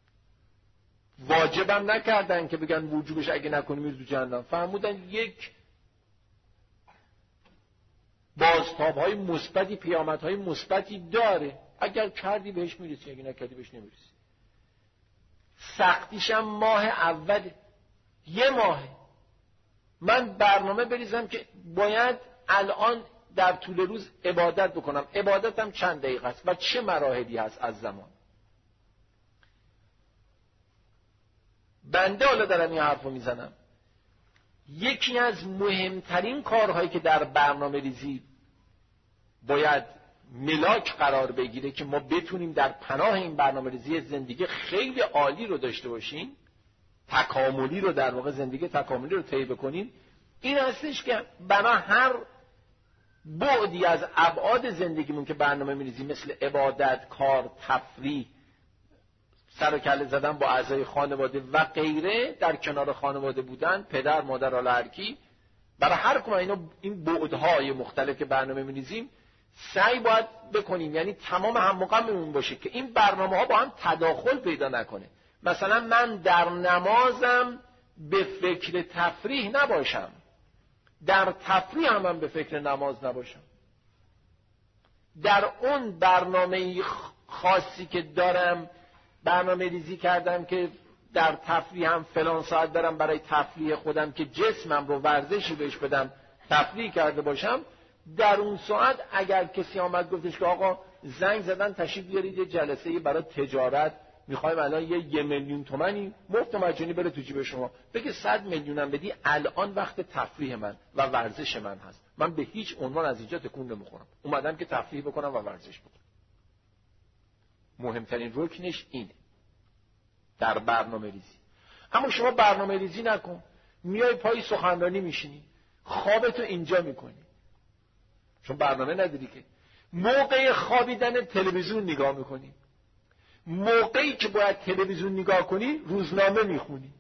واجبم نکردن که بگن وجوبش اگه نکنی میری تو جهنم، فرمودن یک بازتاب‌های مثبتی، پیامدهای مثبتی داره، اگر کردی بهش میرسی، اگه نکردی بهش نمیرسی. سختیشم ماه اول، یه ماه من برنامه بریزم که باید الان در طول روز عبادت بکنم، عبادتم چند دقیقه است و چه مراحلی هست از زمان. بنده حالا دارم این حرف رو میزنم، یکی از مهمترین کارهایی که در برنامه ریزی باید ملاک قرار بگیره که ما بتونیم در پناه این برنامه ریزی زندگی خیلی عالی رو داشته باشیم، تکاملی رو در واقع زندگی تکاملی رو طی بکنیم، این هستش که برای هر بعدی از ابعاد زندگیمون که برنامه می‌ریزیم مثل عبادت، کار، تفریح، سر و کله زدن با اعضای خانواده و غیره، در کنار خانواده بودن، پدر، مادر، حالا هر کی، برای هر کدوم اینا این بعدهای مختلف که برنامه می‌ریزیم سعی باید بکنیم، یعنی تمام هممقاممون باشه که این برنامه‌ها با هم تداخل پیدا نکنه. مثلا من در نمازم به فکر تفریح نباشم، در تفریح هم, هم به فکر نماز نباشم. در اون برنامه خاصی که دارم برنامه ریزی کردم که در تفریح هم فلان ساعت برم برای تفریح خودم که جسمم رو ورزشی بهش بدم، تفریح کرده باشم. در اون ساعت اگر کسی آمد گفتش که آقا زنگ زدن تشریف بیارید یه جلسه برای تجارت، میخوایم الان یه یه میلیون تومانی مفت مجانی بره تو جیب شما، بگه صد میلیونم بدی، الان وقت تفریح من و ورزش من هست، من به هیچ عنوان از اینجا تکون نمیخورم، اومدم که تفریح بکنم و ورزش بکنم. مهمترین رکنش اینه در برنامه ریزی. اما شما برنامه ریزی نکن، میای پای سخنرانی میشینی، خوابتو اینجا میکنی، چون برنامه نداری که. موقع خوابیدن تلویزیون نگاه میکنی، موقعی که باید تلویزیون نگاه کنی روزنامه میخونی،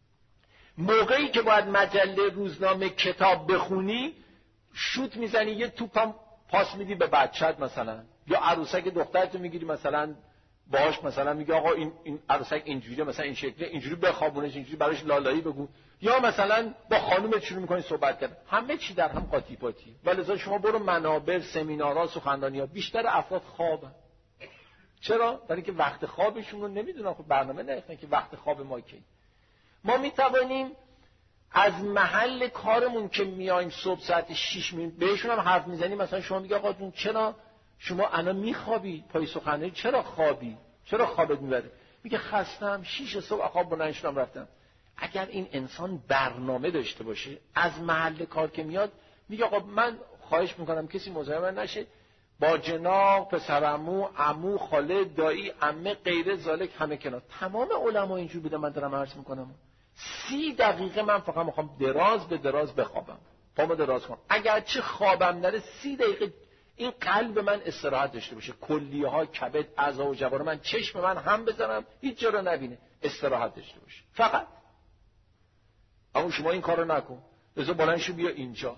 موقعی که باید مجله، روزنامه، کتاب بخونی شوت میزنی، یه توپم پاس میدی به بچت مثلا، یا عروسک دخترتو میگیری مثلا باهاش مثلا میگه آقا این این عروسک اینجوریه، مثلا این شکله، اینجوری بخوابونش، اینجوری براش لالایی بگو، یا مثلا با خانومت شروع میکنی صحبت کردن، همه چی در هم قاطی پاتی. ولذا شما برو منابر، سمینارها، سخنرانی‌ها، بیشتر افراد خوابن. چرا؟ برای اینکه وقت خوابشون رو نمیدونن، خب برنامه نریختن که وقت خواب ما کی. ما میتوانیم از محل کارمون که میایم صبح ساعت شش می بهشون هم حرف میزنیم، مثلا شما میگه آقا جون چرا شما الان میخوابی پای سخنرانی، چرا خوابی، چرا خوابت میبره؟ میگه خستم، شش صبح خواب بلند شدم رفتم. اگر این انسان برنامه داشته باشه از محل کار که میاد میگه آقا من خواهش میکنم کسی مزاحم نشه، با جناب، پسرعمو، عمو، خاله، دایی، عمه، غیره ذالک همه کنار. تمام علما اینجور بوده. من دارم عرض میکنم سی دقیقه من فقط میخوام دراز به دراز بخوابم، پامو دراز کنم، اگر چه خوابم نره سی دقیقه این قلب من استراحت داشته باشه، کلیه ها، کبد، اعضا و جوارح من، چشم من هم بزنم هیچ جا رو نبینه، استراحت داشته باشه فقط. اما شما این کارو نکن، بذار بلند شو بیا اینجا،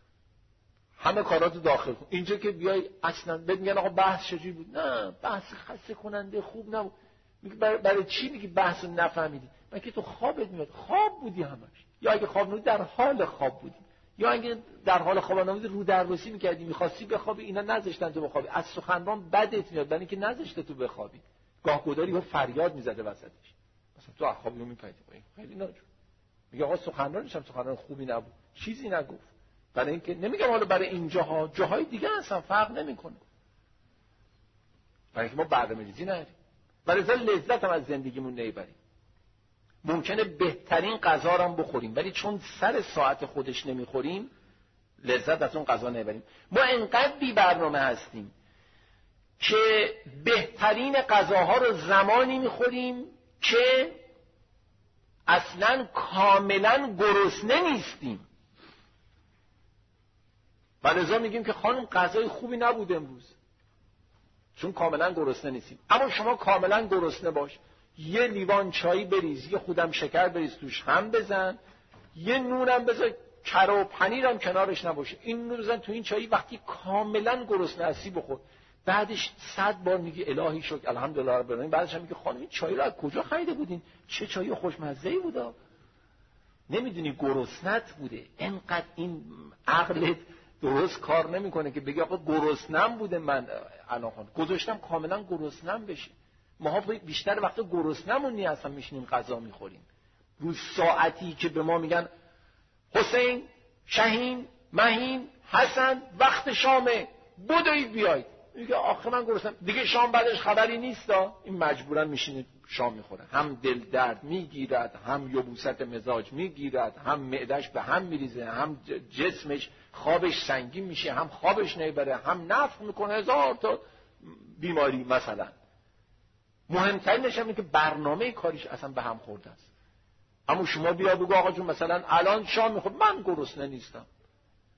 همه کاراتو داخل کن. اینجا که بیای اصلا بهت میگن آقا بحث چجوری بود؟ نه بحث خسته کننده خوب نبود. میگه برای, برای چی میگی بحثو نفهمیدی؟ مگه تو خوابت میاد؟ خواب بودی همش، یا اگه خواب نبودی در حال خواب بودی، یا اگه در حال خواب نبودی رو درواسی میکردی، میخواستی بخوابی اینا نذاشتن تو بخوابی. از سخنران بدت میاد برای اینکه نذاشته تو بخوابی. گاهگداری ها فریاد میزده وسطش، مثلا تو خوابی رو میپریدی خیلی ناجور، میگه آقا سخنرانش هم سخنران خوبی نبود، چیزی نگفت. برای اینکه نمیگم حالا برای اینجاها، جاهای دیگه اصلا فرق نمیکنه، برای اینکه ما برنامه‌ریزی نداریم، برای ذات لذت هم از زندگیمون نمیبریم. ممکنه بهترین غذا رو هم بخوریم ولی چون سر ساعت خودش نمیخوریم لذت از اون غذا نمیبریم. ما انقدر بی برنامه هستیم که بهترین غذاها رو زمانی میخوریم که اصلا کاملا گرسنه نیستیم، ولذا میگیم که خانم غذای خوبی نبود امروز، چون کاملا گرسنه نیستیم. اما شما کاملا گرسنه باش، یه لیوان چای بریز، یه خودم شکر بریز توش، هم بزن، یه نونم بذار، کره و پنیرم کنارش نباشه، این نور بزن تو این چایی. وقتی کاملا گرسنه هستی بخور. بعدش صد بار میگی الهی شکر الحمدلله رب العالمین. بعدش هم میگی خانم این چای رو از کجا خریده بودین؟ چه چای خوشمزه‌ای بودا. نمیدونی گرسنت بوده. انقدر این عقلت درست کار نمیکنه که بگی آقا گرسنم بوده، من الان گذاشتم کاملا گرسنم بشه. ما بیشتر وقت گرسنمون نی اصلا میشینیم غذا میخوریم. روز ساعتی که به ما میگن حسین، شهین، مهین، حسن وقت شامه بدوید بیاید، میگه آخه من گرسنم دیگه. شام بعدش خبری نیستا، این مجبورا میشینه شام میخوره، هم دل درد میگیرد، هم یبوست مزاج میگیرد، هم معدش به هم میریزه، هم جسمش خوابش سنگین میشه، هم خوابش نمیبره، هم نفخ میکنه، هزار تا بیماری مثلا. مهمترینش اینه که برنامه کاریش اصلا به هم خورده است. اما شما بیا بگو آقا جون مثلا الان شام میخوام، من گرسنه نیستم،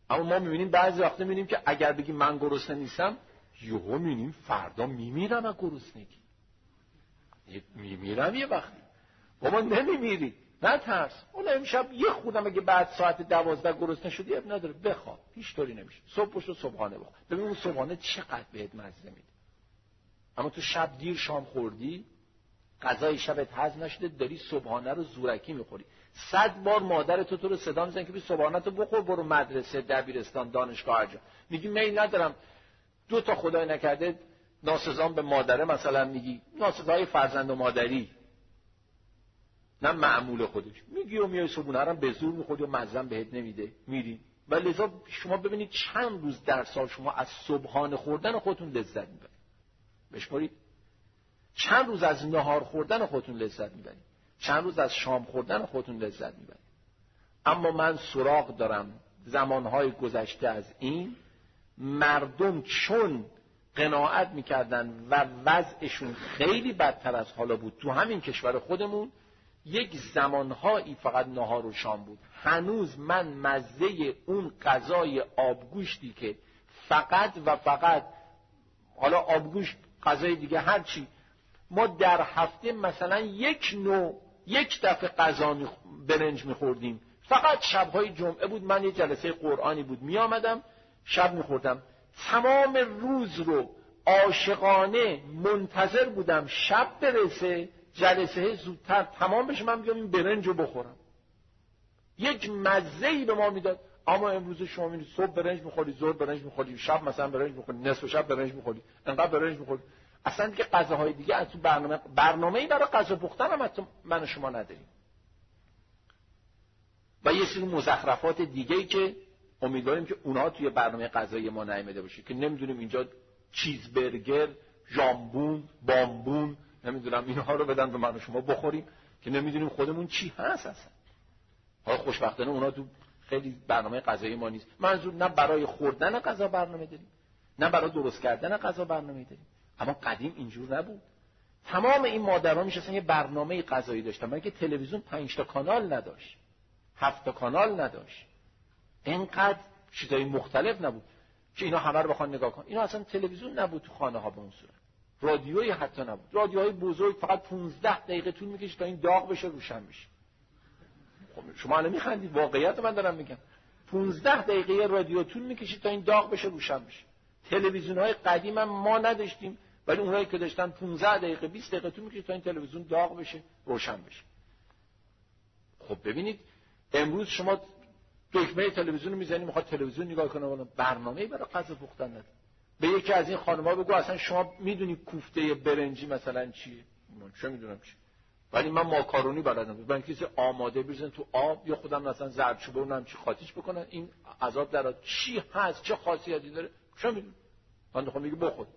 اما ما میبینیم بعضی وقتا میبینیم که اگر بگیم من گرسنه نیستم، یهو میبینیم فردا میمیرم از گرسنگی. میمیرم یه وقتی. بابا نمیمیری، نه ترس. اون امشب یه خودم اگه بعد ساعت دوازده گرسنه شدی اب نداره، بخواب، هیچ طوری نمیشه. صبح پشت صبحانه بخور، ببین اون صبحانه چقدر بهت مزه میده. اما تو شب دیر شام خوردی، غذای شبت هضم نشده، داری صبحانه رو زورکی میخوری. صد بار مادر تو تو رو صدا میزنه که بی صبحانه تو بخور، برو مدرسه، دبیرستان، دانشگاه، هر جا. میگی میل ندارم. دو تا خدای نکرده ناسزان به مادره مثلا میگی، ناسزای فرزند و مادری، نه معمول خودش میگی و میای صبحونه رو به زور میخوری و مزن بهت نمیده، میری. و لذا شما ببینید چند روز در سال شما از صبحانه خوردن خودتون لذت میبرید. بشمارید چند روز از نهار خوردن خودتون لذت میبرید، چند روز از شام خوردن خودتون لذت میبرید. اما من سراغ دارم زمانهای گذشته از این مردم چون قناعت میکردن و وضعشون خیلی بدتر از حالا بود. تو همین کشور خودمون یک زمانهایی فقط نهار و شام بود. هنوز من مزه اون غذای آبگوشتی که فقط و فقط، حالا آبگوشت، غذای دیگه، هر چی، ما در هفته مثلا یک نوع یک دفعه غذا می برنج میخوردیم. فقط شبهای جمعه بود، من یه جلسه قرآنی بود می آمدم شب میخوردم. تمام روز رو عاشقانه منتظر بودم شب برسه، جلسه زودتر تمام بشه، من بیام این برنج رو بخورم. یک مزه‌ای به ما میداد. اما امروز شما میبینید صبح برنج میخوری، ظهر برنج میخوری، شب مثلا برنج میخوری، نصف شب برنج میخوری، انقدر برنج میخوری. اصلا دیگه غذاهای دیگه از تو برنامه برنامه‌ای برای غذا پختن هم حتی من و شما نداریم. و یه سری مزخرفات دیگه‌ای که امیدواریم که اونها توی برنامه غذایی ما نیامده باشه، که نمیدونیم اینجا چیز برگر، ژامبون، بامبون، نمیدونم اینها رو بدن به من و شما بخوریم که نمیدونیم خودمون چی هست اصلا. حالا خوشبختانه اونها تو خیلی برنامه غذایی ما نیست. منظور نه برای خوردن غذا برنامه داریم، نه برای درست کردن غذا برنامه داریم. اما قدیم اینجور نبود. تمام این مادرها میشستن یه برنامه غذایی داشتن، مگه تلویزیون پنج تا کانال نداشت، هفت تا کانال نداشت، اینقدر چیزای مختلف نبود که اینا همه رو بخوان نگاه کن. اینا اصلا تلویزیون نبود تو خانه ها به اون صورت، رادیویی حتی نبود. رادیوهای بزرگ فقط پانزده دقیقه طول میکشه تا این داغ بشه روشن بشه. خب شما الان میخندید، واقعیت من دارم میگم. پانزده دقیقه رادیو طول میکشه تا این داغ بشه روشن بشه. تلویزیون‌های قدیم هم ما نداشتیم، ولی اونایی که داشتن پانزده دقیقه بیست دقیقه طول میکشه تا این تلویزیون داغ بشه روشن بشه. خب ببینید امروز شما دکمه تلویزیون رو میزنی میخواد تلویزیون نگاه کنه، ولی برنامه‌ای برای غذا پختن نداره. به یکی از این خانم‌ها بگو اصلا شما میدونی کوفته برنجی مثلا چیه؟ من چه میدونم چی، ولی من ماکارونی بلدم. من کسی آماده بزنن تو آب یا خودم مثلا زردچوبه اونم چی خاطیش بکنن، این عذاب در چی هست، چه خاصیتی داره، چه میدونم. من میخوام میگه بخور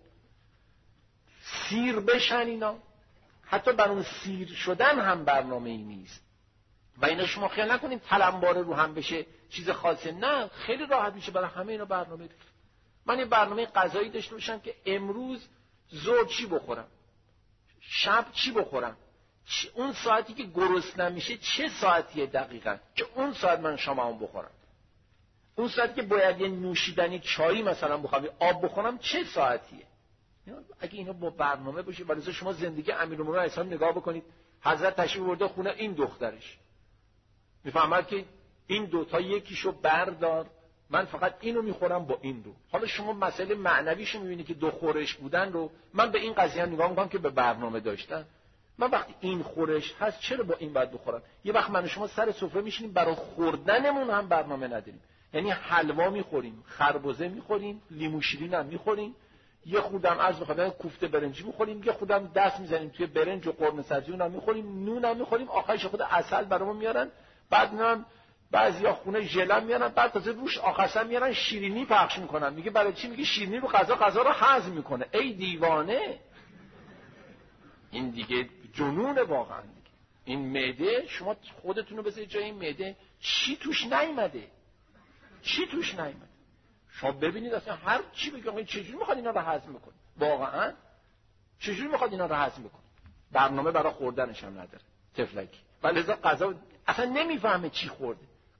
سیر بشن اینا. حتی بر اون سیر شدن هم برنامه‌ای نیست. و اینا شما خیال نکنید تلمباره رو هم بشه چیز خاصه، نه، خیلی راحت میشه برای همه اینا برنامه دارم. من یه برنامه غذایی داشته باشم که امروز ظهر چی بخورم، شب چی بخورم، اون ساعتی که گرسنه میشه چه ساعتیه دقیقاً که اون ساعت من شامم بخورم، اون ساعتی که باید یه نوشیدنی چایی مثلا بخورم، آب بخورم چه ساعتیه. اگه اینا با برنامه باشه، ولی شما زندگی امیرالمومنین علیه السلام نگاه بکنید، حضرت تشریف برده خونه این دخترش، میفهمد که این دوتا یکیشو بردار، من فقط اینو میخورم با این رو. حالا شما مسئله معنویشو میبینی که دو خورش بودن رو، من به این قضیه هم نگاه میکنم که به برنامه داشتن. من وقتی این خورش هست چرا با این باید بخورم؟ یه وقت من و شما سر سفره میشینیم برای خوردنمون هم برنامه نداریم، یعنی حلوا میخوریم، خربزه میخوریم، لیمو شیرین هم میخوریم، یه خودم از بخوام کوفته برنجی میخوریم، یه خودم دست میزنیم توی برنج و قرمه سبزی اونم میخوریم، نون هم میخوریم، آخرش خود عسل برامون میارن، بعد هم بعضیا خونه ژله میارن، بعد تازه روش آخرش میارن شیرینی پخش میکنن. میگه برای چی؟ میگه شیرینی رو غذا غذا رو هضم میکنه. ای دیوانه، این دیگه جنونه واقعا دیگه. این معده، شما خودتون رو بذارید جای این معده، چی توش نیومده، چی توش نیومده. شما ببینید اصلا هر چی بگه آقا چجوری میخواد اینا رو هضم بکنه، واقعا چجوری میخواد اینا رو هضم بکنه. برنامه برای خوردنش هم نداره تفلکی، ولی لذا غذا اصلا نمیفهمه چی خورده.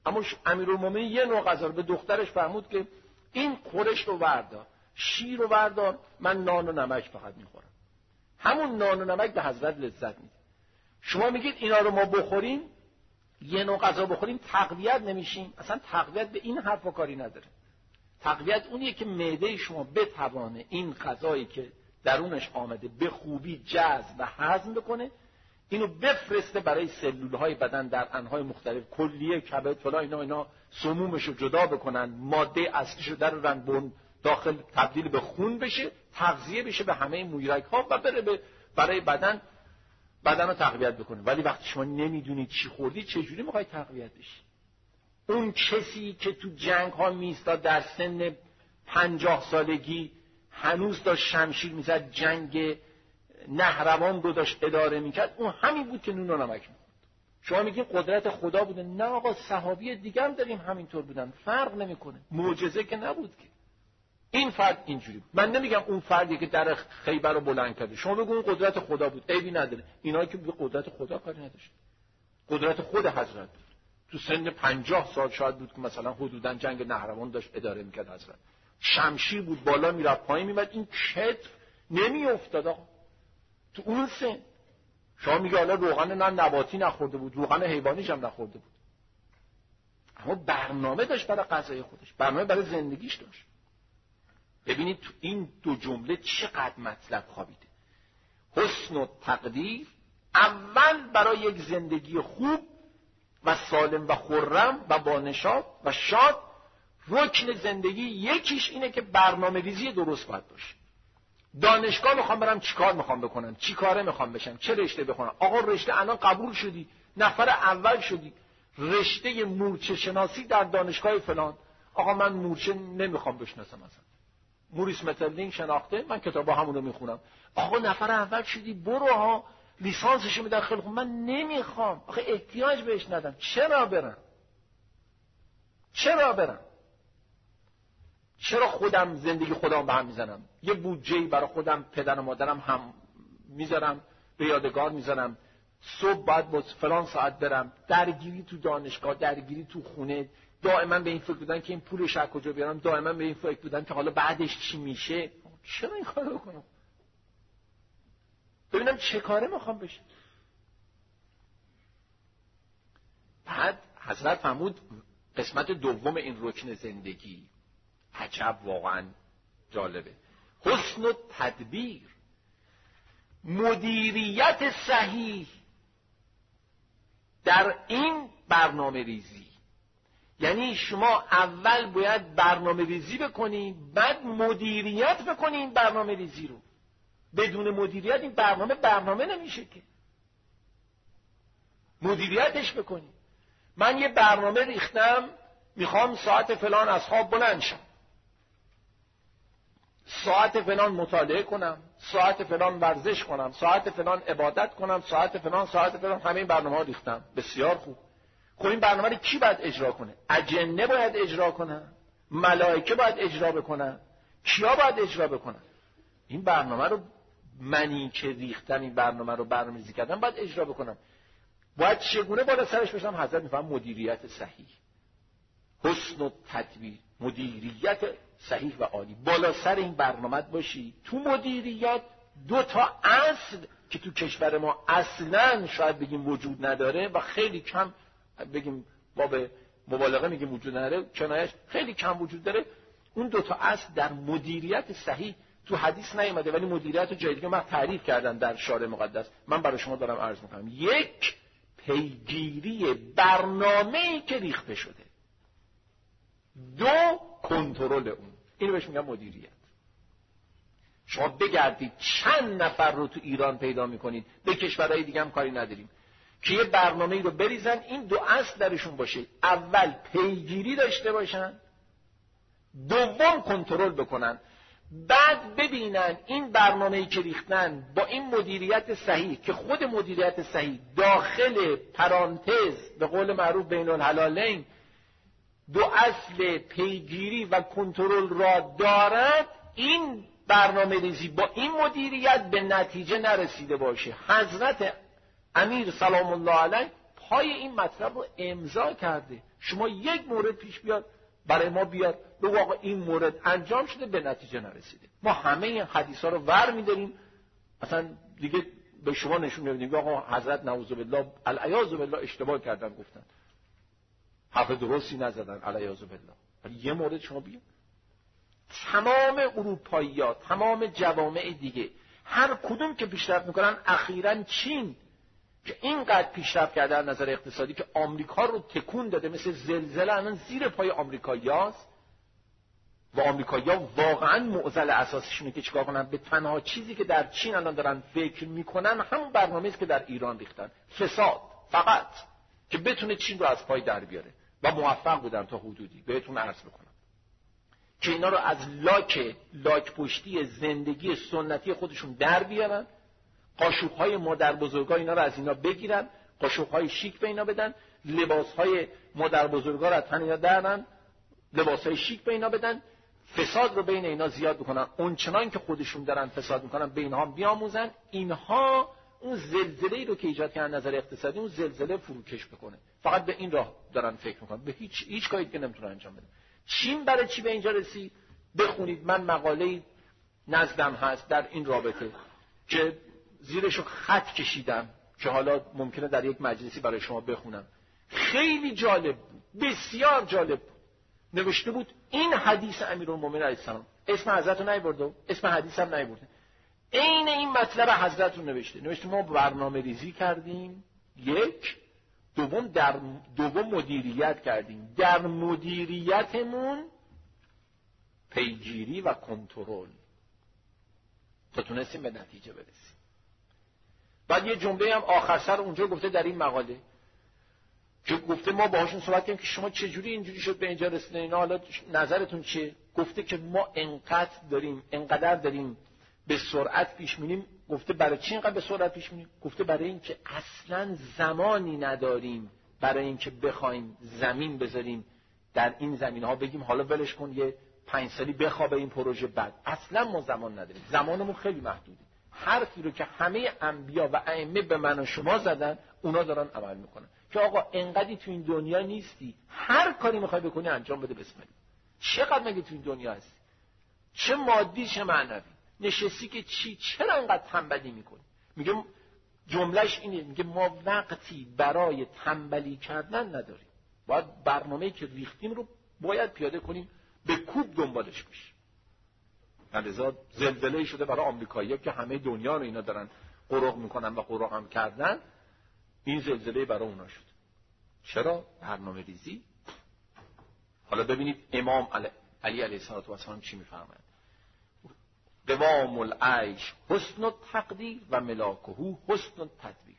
اما امیرالمومنین یه نوع غذا رو به دخترش فرمود که این خورش رو وردار، شیر رو وردار، من نان و نمک فقط میخورم. همون نان و نمک به حضرت لذت میده. شما میگید اینا رو ما بخوریم، یه نوع غذا بخوریم تقویت نمیشیم. اصلا تقویت به این حرفا کاری نداره. تقویت اونیه که معده شما بتوانه این غذایی که درونش آمده به خوبی جذب و هضم بکنه، اینو بفرسته برای سلولهای بدن در انواع مختلف، کلیه، کبد، فلان، اینا اینا سمومش رو جدا بکنن، ماده اصلیش رو درارن بون داخل تبدیل به خون بشه، تغذیه بشه به همه مویرک ها و بره به برای بدن بدن رو تقویت بکنه. ولی وقتی شما نمیدونید چی خوردید، چجوری میخواید تقویت بشی؟ اون کسی که تو جنگ ها میستاد در سن پنجاه سالگی هنوز داشت شمشیر میزد، جنگ نهروان رو داشت اداره میکرد، اون همین بود که نون و نمک میخورد. شما میگین قدرت خدا بوده؟ نه آقا، صحابی دیگه هم داریم همینطور بودن، فرق نمیکنه، معجزه که نبود که. این فرد اینجوری بود. من نمیگم اون فردی که در خیبر رو بلند کرده، شما بگو اون قدرت خدا بود، عیبی نداره. اینا که به قدرت خدا کاری نداشت، قدرت خود حضرت بود. تو سن پنجاه سال شاید بود که مثلا حدوداً جنگ نهروان داشت اداره میکرد حضرت. شمشیر بود، بالا میرفت پایین میمد، این کتف نمیافتاد آقا تو اون سن. شما میگه حالا روغن نه نباتی نخورده بود، روغن حیوانیش هم نخورده بود، اما برنامه داشت برای غذای خودش، برنامه برای زندگیش داشت. ببینید تو این دو جمله چقدر مطلب خوابیده. حسن و تقدیر اول برای یک زندگی خوب و سالم و خرم و با نشاط و شاد، رکن زندگی یکیش اینه که برنامه ریزی درست باید باشه. دانشگاه میخوام برم چیکار میخوام بکنم، چی کاره میخوام بشم، چه رشته بخونم. آقا رشته الان قبول شدی، نفر اول شدی، رشته مورچه شناسی در دانشگاه فلان. آقا من مورچه نمیخوام بشناسم، مثلا موریس مترلینگ شناخته، من کتابا همون رو میخونم. آقا نفر اول شدی، برو ها لیسانسشو میدن. خیلی خوب، من نمیخوام، آخه احتیاج بهش ندارم، چرا برم؟ چرا برم؟ چرا خودم زندگی خودم به هم میزنم؟ یه بودجه‌ای برای خودم، پدر و مادرم هم میذارم، به یادگار میذارم. صبح باید با فلان ساعت برم، درگیری تو دانشگاه، درگیری تو خونه، دائما به این فکر بودن که این پولش از کجا بیارم، دائما به این فکر بودن که حالا بعدش چی میشه. چرا این کارو بکنم؟ ببینم چه کاره میخوام بشه. بعد حضرت فرمود قسمت دوم این رکن زندگی عجب، واقعا جالبه. حسن و تدبیر، مدیریت صحیح در این برنامه ریزی. یعنی شما اول باید برنامه ریزی بکنی، بعد مدیریت بکنی این برنامه ریزی رو. بدون مدیریت این برنامه برنامه نمیشه که. مدیریتش بکنی. من یه برنامه ریختم، میخوام ساعت فلان از خواب بلند شم، ساعت فلان مطالعه کنم، ساعت فلان ورزش کنم، ساعت فلان عبادت کنم، ساعت فلان ساعت فلان، همه این برنامه ها ریختم. بسیار خوب. خب این برنامه رو کی باید اجرا کنه؟ اجنه باید اجرا کنن، ملائکه باید اجرا بکنن، کیا باید اجرا بکنن؟ این برنامه رو منی که ریختم، این برنامه رو برنامه‌ریزی کردم، باید اجرا بکنم. باید چگونه بالا سرش بشم؟ حضرت میفهم مدیریت صحیح، حسن و تدبیر، مدیریت صحیح و عالی. بالا سر این برنامه باشی. تو مدیریت دو تا اصل که تو کشور ما اصلاً شاید بگیم وجود نداره و خیلی کم بگیم با به مبالغه میگیم وجود نداره، کنایش خیلی کم وجود داره. اون دو تا اصل در مدیریت صحیح تو حدیث نیامده، ولی مدیریت رو جای دیگه من تعریف کردم در شارع مقدس. من برای شما دارم عرض میکنم. یک، پیگیری برنامه‌ای که ریخته شده. دو، کنترل اون. اینو بهش میگم مدیریت. شما بگردید چند نفر رو تو ایران پیدا میکنید، به کشورهای دیگه هم کاری نداریم، که یه برنامه‌ای رو بریزن، این دو اصل درشون باشه. اول پیگیری داشته باشن، دوم کنترل بکنن. بعد ببینن این برنامه‌ای که ریختن با این مدیریت صحیح، که خود مدیریت صحیح داخل پرانتز به قول معروف بین الحلالین دو اصل پیگیری و کنترل را دارد، این برنامه ریزی با این مدیریت به نتیجه نرسیده باشه. حضرت امیر سلام الله علیه پای این مطلب رو امضا کرده. شما یک مورد پیش بیاد برای ما بیاد به واقع این مورد انجام شده به نتیجه نرسیده. ما همه این حدیثا رو ور می‌داریم، اصلا دیگه به شما نشون نمیدیم آقا حضرت نعوذ بالله العیاذ بالله اشتباه کردن گفتن، حرف درستی نزدن العیاذ بالله. ولی یه مورد شما بیاد. تمام اروپایی‌ها، تمام جوامع دیگه هر کدوم که پیشرفت میکنن، اخیراً چین که اینقدر پیشرفت کرده از نظر اقتصادی که آمریکا رو تکون داده، مثل زلزله الان زیر پای آمریکایی‌هاست و آمریکایی‌ها واقعاً معضل اساسشونه که چیکار کنن. به تنها چیزی که در چین الان دارن فکر میکنن همون برنامه‌ای که در ایران ریختن، فساد، فقط که بتونه چین رو از پای در بیاره و موفق بودن تا حدودی. بهتون عرض بکنم که اینا رو از لاک لاک پشتی زندگی سنتی خودشون در بیارن، قاشق‌های مادر بزرگا اینا رو از اینا بگیرن، قاشق‌های شیک به اینا بدن، لباس‌های مادر بزرگا رو از تن اینا درن، لباس‌های شیک به اینا بدن، فساد رو بین اینا زیاد بکنن، اون چنان که خودشون دارن فساد میکنن به اینها بیاموزن. اینها اون زلزله‌ای رو که ایجاد کردن نظر اقتصادی، اون زلزله فروکش بکنه. فقط به این راه دارن فکر میکنن، به هیچ هیچ کاری که نمیتونن انجام بدن. چین برای چی به اینجا رسید؟ بخونید، من مقاله‌ای نزدم هست در این رابطه که زیرشو خط کشیدم که حالا ممکنه در یک مجلسی برای شما بخونم. خیلی جالب بود، بسیار جالب بود. نوشته بود این حدیث امیرالمومنین علیه السلام، اسم حضرت رو نیبرده، اسم حدیث هم نیبرده، عین این مطلب حضرت رو نوشته. نوشته ما برنامه ریزی کردیم، یک دوم در دوم مدیریت کردیم، در مدیریتمون پیگیری و کنترل تا تونستیم به نتیجه برسیم. بعد یه جمله هم آخر سر اونجا گفته در این مقاله که گفته ما باهاشون صحبت کردیم که شما چه جوری اینجوری شد به اینجا رسیدین، اینا حالا نظرتون چیه؟ گفته که ما انقدر داریم انقدر داریم به سرعت پیش میریم. گفته برای چی اینقدر به سرعت پیش میریم؟ گفته برای اینکه اصلاً زمانی نداریم برای اینکه بخوایم زمین بذاریم در این زمین‌ها بگیم حالا ولش کن یه پنج سالی بخوابه این پروژه. بعد اصلاً ما زمان نداریم، زمانمون خیلی محدوده. حرفی رو که همه انبیا و ائمه به من و شما زدن اونا دارن عمل میکنن که آقا انقدی تو این دنیا نیستی، هر کاری میخوای بکنی انجام بده، بسم الله. چقدر مگه تو این دنیا هستی؟ چه مادی چه معنوی. نشستی که چی؟ چرا انقدر تنبلی میکنی؟ میگه جملهش اینه، میگه ما وقتی برای تنبلی کردن نداریم، باید برنامه‌ای که ریختیم رو باید پیاده کنیم، به کوب دنبالش بشیم. لذا زلزله شده برای آمریکایی‌ها که همه دنیا رو اینا دارن قرق میکنن و قرق هم کردن، این زلزله برای اونا شد. چرا؟ برنامه ریزی. حالا ببینید امام علی علیه السلام چی میفرماید: قوام العیش حسن التقدیر و ملاکه حسن التدبیر.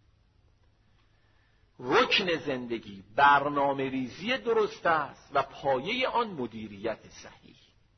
رکن زندگی برنامه ریزی درست است و پایه آن مدیریت صحیح.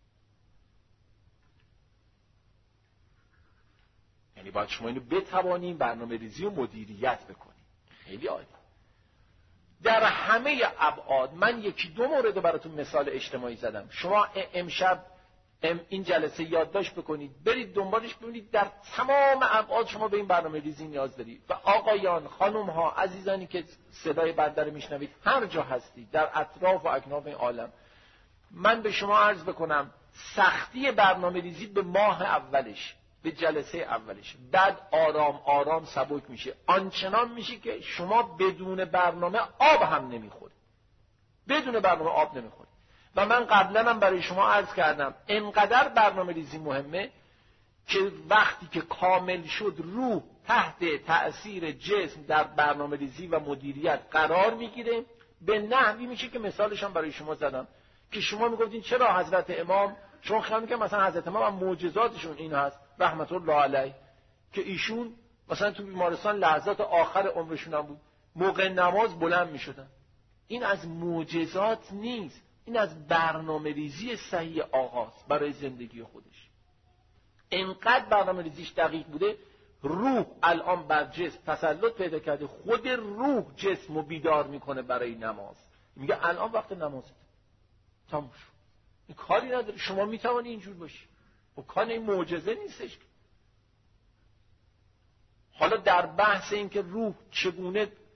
یعنی باید شما اینو بتوانیم برنامه ریزی و مدیریت بکنیم. خیلی عالی. در همه ابعاد. من یکی دو مورد براتون مثال اجتماعی زدم. شما امشب این جلسه یادداشت بکنید، برید دنبالش ببینید، در تمام ابعاد شما به این برنامه ریزی نیاز دارید. و آقایان، خانم ها، عزیزانی که صدای بنده رو میشنوید، هر جا هستید در اطراف و اکناف این عالم، من به شما عرض بکنم سختی برنامه ریزی به ماه اولش، به جلسه اولش، بعد آرام آرام سبک میشه، آنچنان میشه که شما بدون برنامه آب هم نمیخورید. بدون برنامه آب نمیخورید. و من قبلا هم برای شما عرض کردم انقدر برنامه ریزی مهمه که وقتی که کامل شد روح تحت تأثیر جسم در برنامه ریزی و مدیریت قرار میگیره. به نحوی میشه که مثالش هم برای شما زدم که شما میگفتین چرا حضرت امام، شما خیال میکنید مثلا حضرت امام هم معجزاتشون این هست رحمت الله علیه که ایشون مثلا تو بیمارستان لحظات آخر عمرشون هم بود موقع نماز بلند میشدن. این از معجزات نیست، این از برنامه ریزی صحیح آغاز برای زندگی خودش. اینقدر برنامه ریزیش دقیق بوده، روح الان بر جسم تسلط پیدا کرده، خود روح جسم رو بیدار میکنه برای نماز. میگه الان وقت نمازه، تموم شد. این کاری نداره، شما میتوانی اینجور باشی. و کار این معجزه نیستش. حالا در بحث این که روح چگونه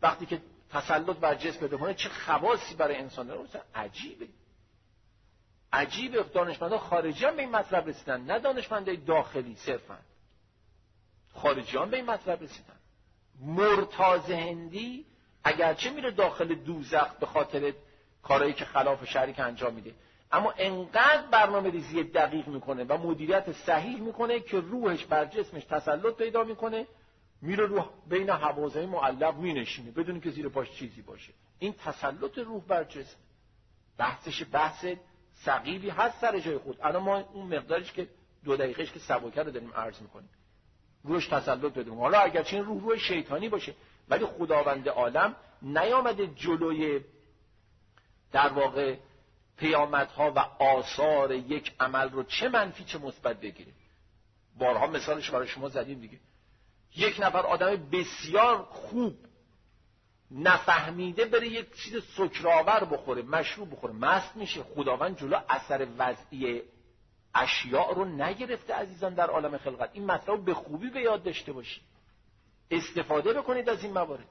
وقتی که تسلط بر جسم پیدا کنه چه خواصی برای انسان داره. مثلا عجیبه عجیبه دانشمندان خارجی هم به این مطلب رسیدن، نه دانشمندای داخلی صرفا، خارجی هم به این مطلب رسیدن. مرتاض هندی اگرچه میره داخل دوزخ به خاطر کارهایی که خلاف شریک انجام میده، اما انقدر برنامه ریزی دقیق میکنه و مدیریت صحیح میکنه که روحش بر جسمش تسلط پیدا میکنه، میره روح بین حوازه معلق مینشینه بدون که زیر پاش چیزی باشه. این تسلط روح بر جسم بحثش بحث ثقیلی هست سر جای خود. الان ما اون مقدارش که دو دقیقهش که سبکه رو داریم عرض میکنیم، روحش تسلط بدیم. حالا اگرچه این روح روح شیطانی باشه، ولی خداوند عالم نیامده جلوی در واقع پیامدها و آثار یک عمل رو چه منفی چه مثبت بگیره. بارها مثالش برای شما زدیم دیگه. یک نفر آدم بسیار خوب نفهمیده بره یک چیز سکرآور بخوره، مشروب بخوره، مست میشه. خداوند جلو اثر وضعی اشیاء رو نگرفته عزیزان در عالم خلقت. این مطلب به خوبی به یاد داشته باشید، استفاده بکنید از این موارد.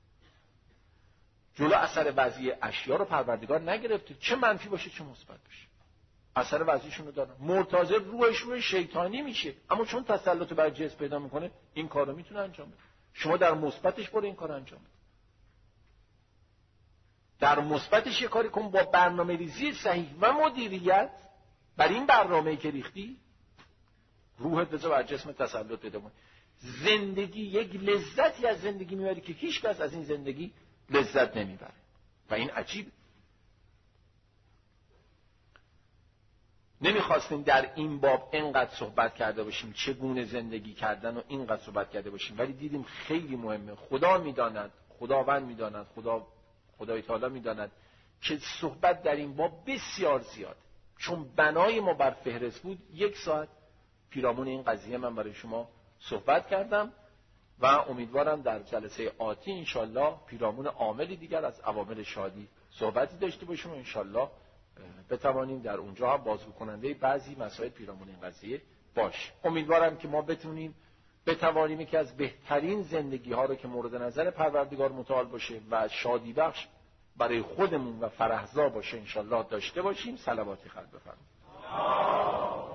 جلو اثر وضعی اشیاء رو پروردگار نگرفته، چه منفی باشه چه مثبت باشه، اثر وضعیشون رو دارن. مرتضی روحش روی شیطانی میشه، اما چون تسلط بر جسم پیدا میکنه این کار رو میتونه انجام بده. شما در مثبتش برو این کار رو انجام بده، در مثبتش یه کاری کن با برنامه ریزی صحیح و مدیریت بر این برنامه‌ای که ریختی، روحت بذار بر جسم تسلط پیدا کنه. زندگی یک لذتی از زندگی میبری که هیچ کس از این زندگی لذت نمیبره و این عجیب. نمیخواستیم در این باب اینقدر صحبت کرده باشیم چگونه زندگی کردن و اینقدر صحبت کرده باشیم، ولی دیدیم خیلی مهمه. خدا میداند، خداوند میداند، خدا خدای تعالی میداند که صحبت در این باب بسیار زیاد، چون بنای ما بر فهرست بود. یک ساعت پیرامون این قضیه من برای شما صحبت کردم و امیدوارم در جلسه آتی انشالله پیرامون عاملی دیگر از عوامل شادی صحبتی داشته باشیم و انشالله بتوانیم در اونجا هم بازگو کننده بعضی مسائل پیرامون این قضیه باش. امیدوارم که ما بتونیم بتوانیم یکی از بهترین زندگی ها رو که مورد نظر پروردگار متعال باشه و شادی بخش برای خودمون و فرحزا باشه انشالله داشته باشیم. صلواتی خلق بفرمایید.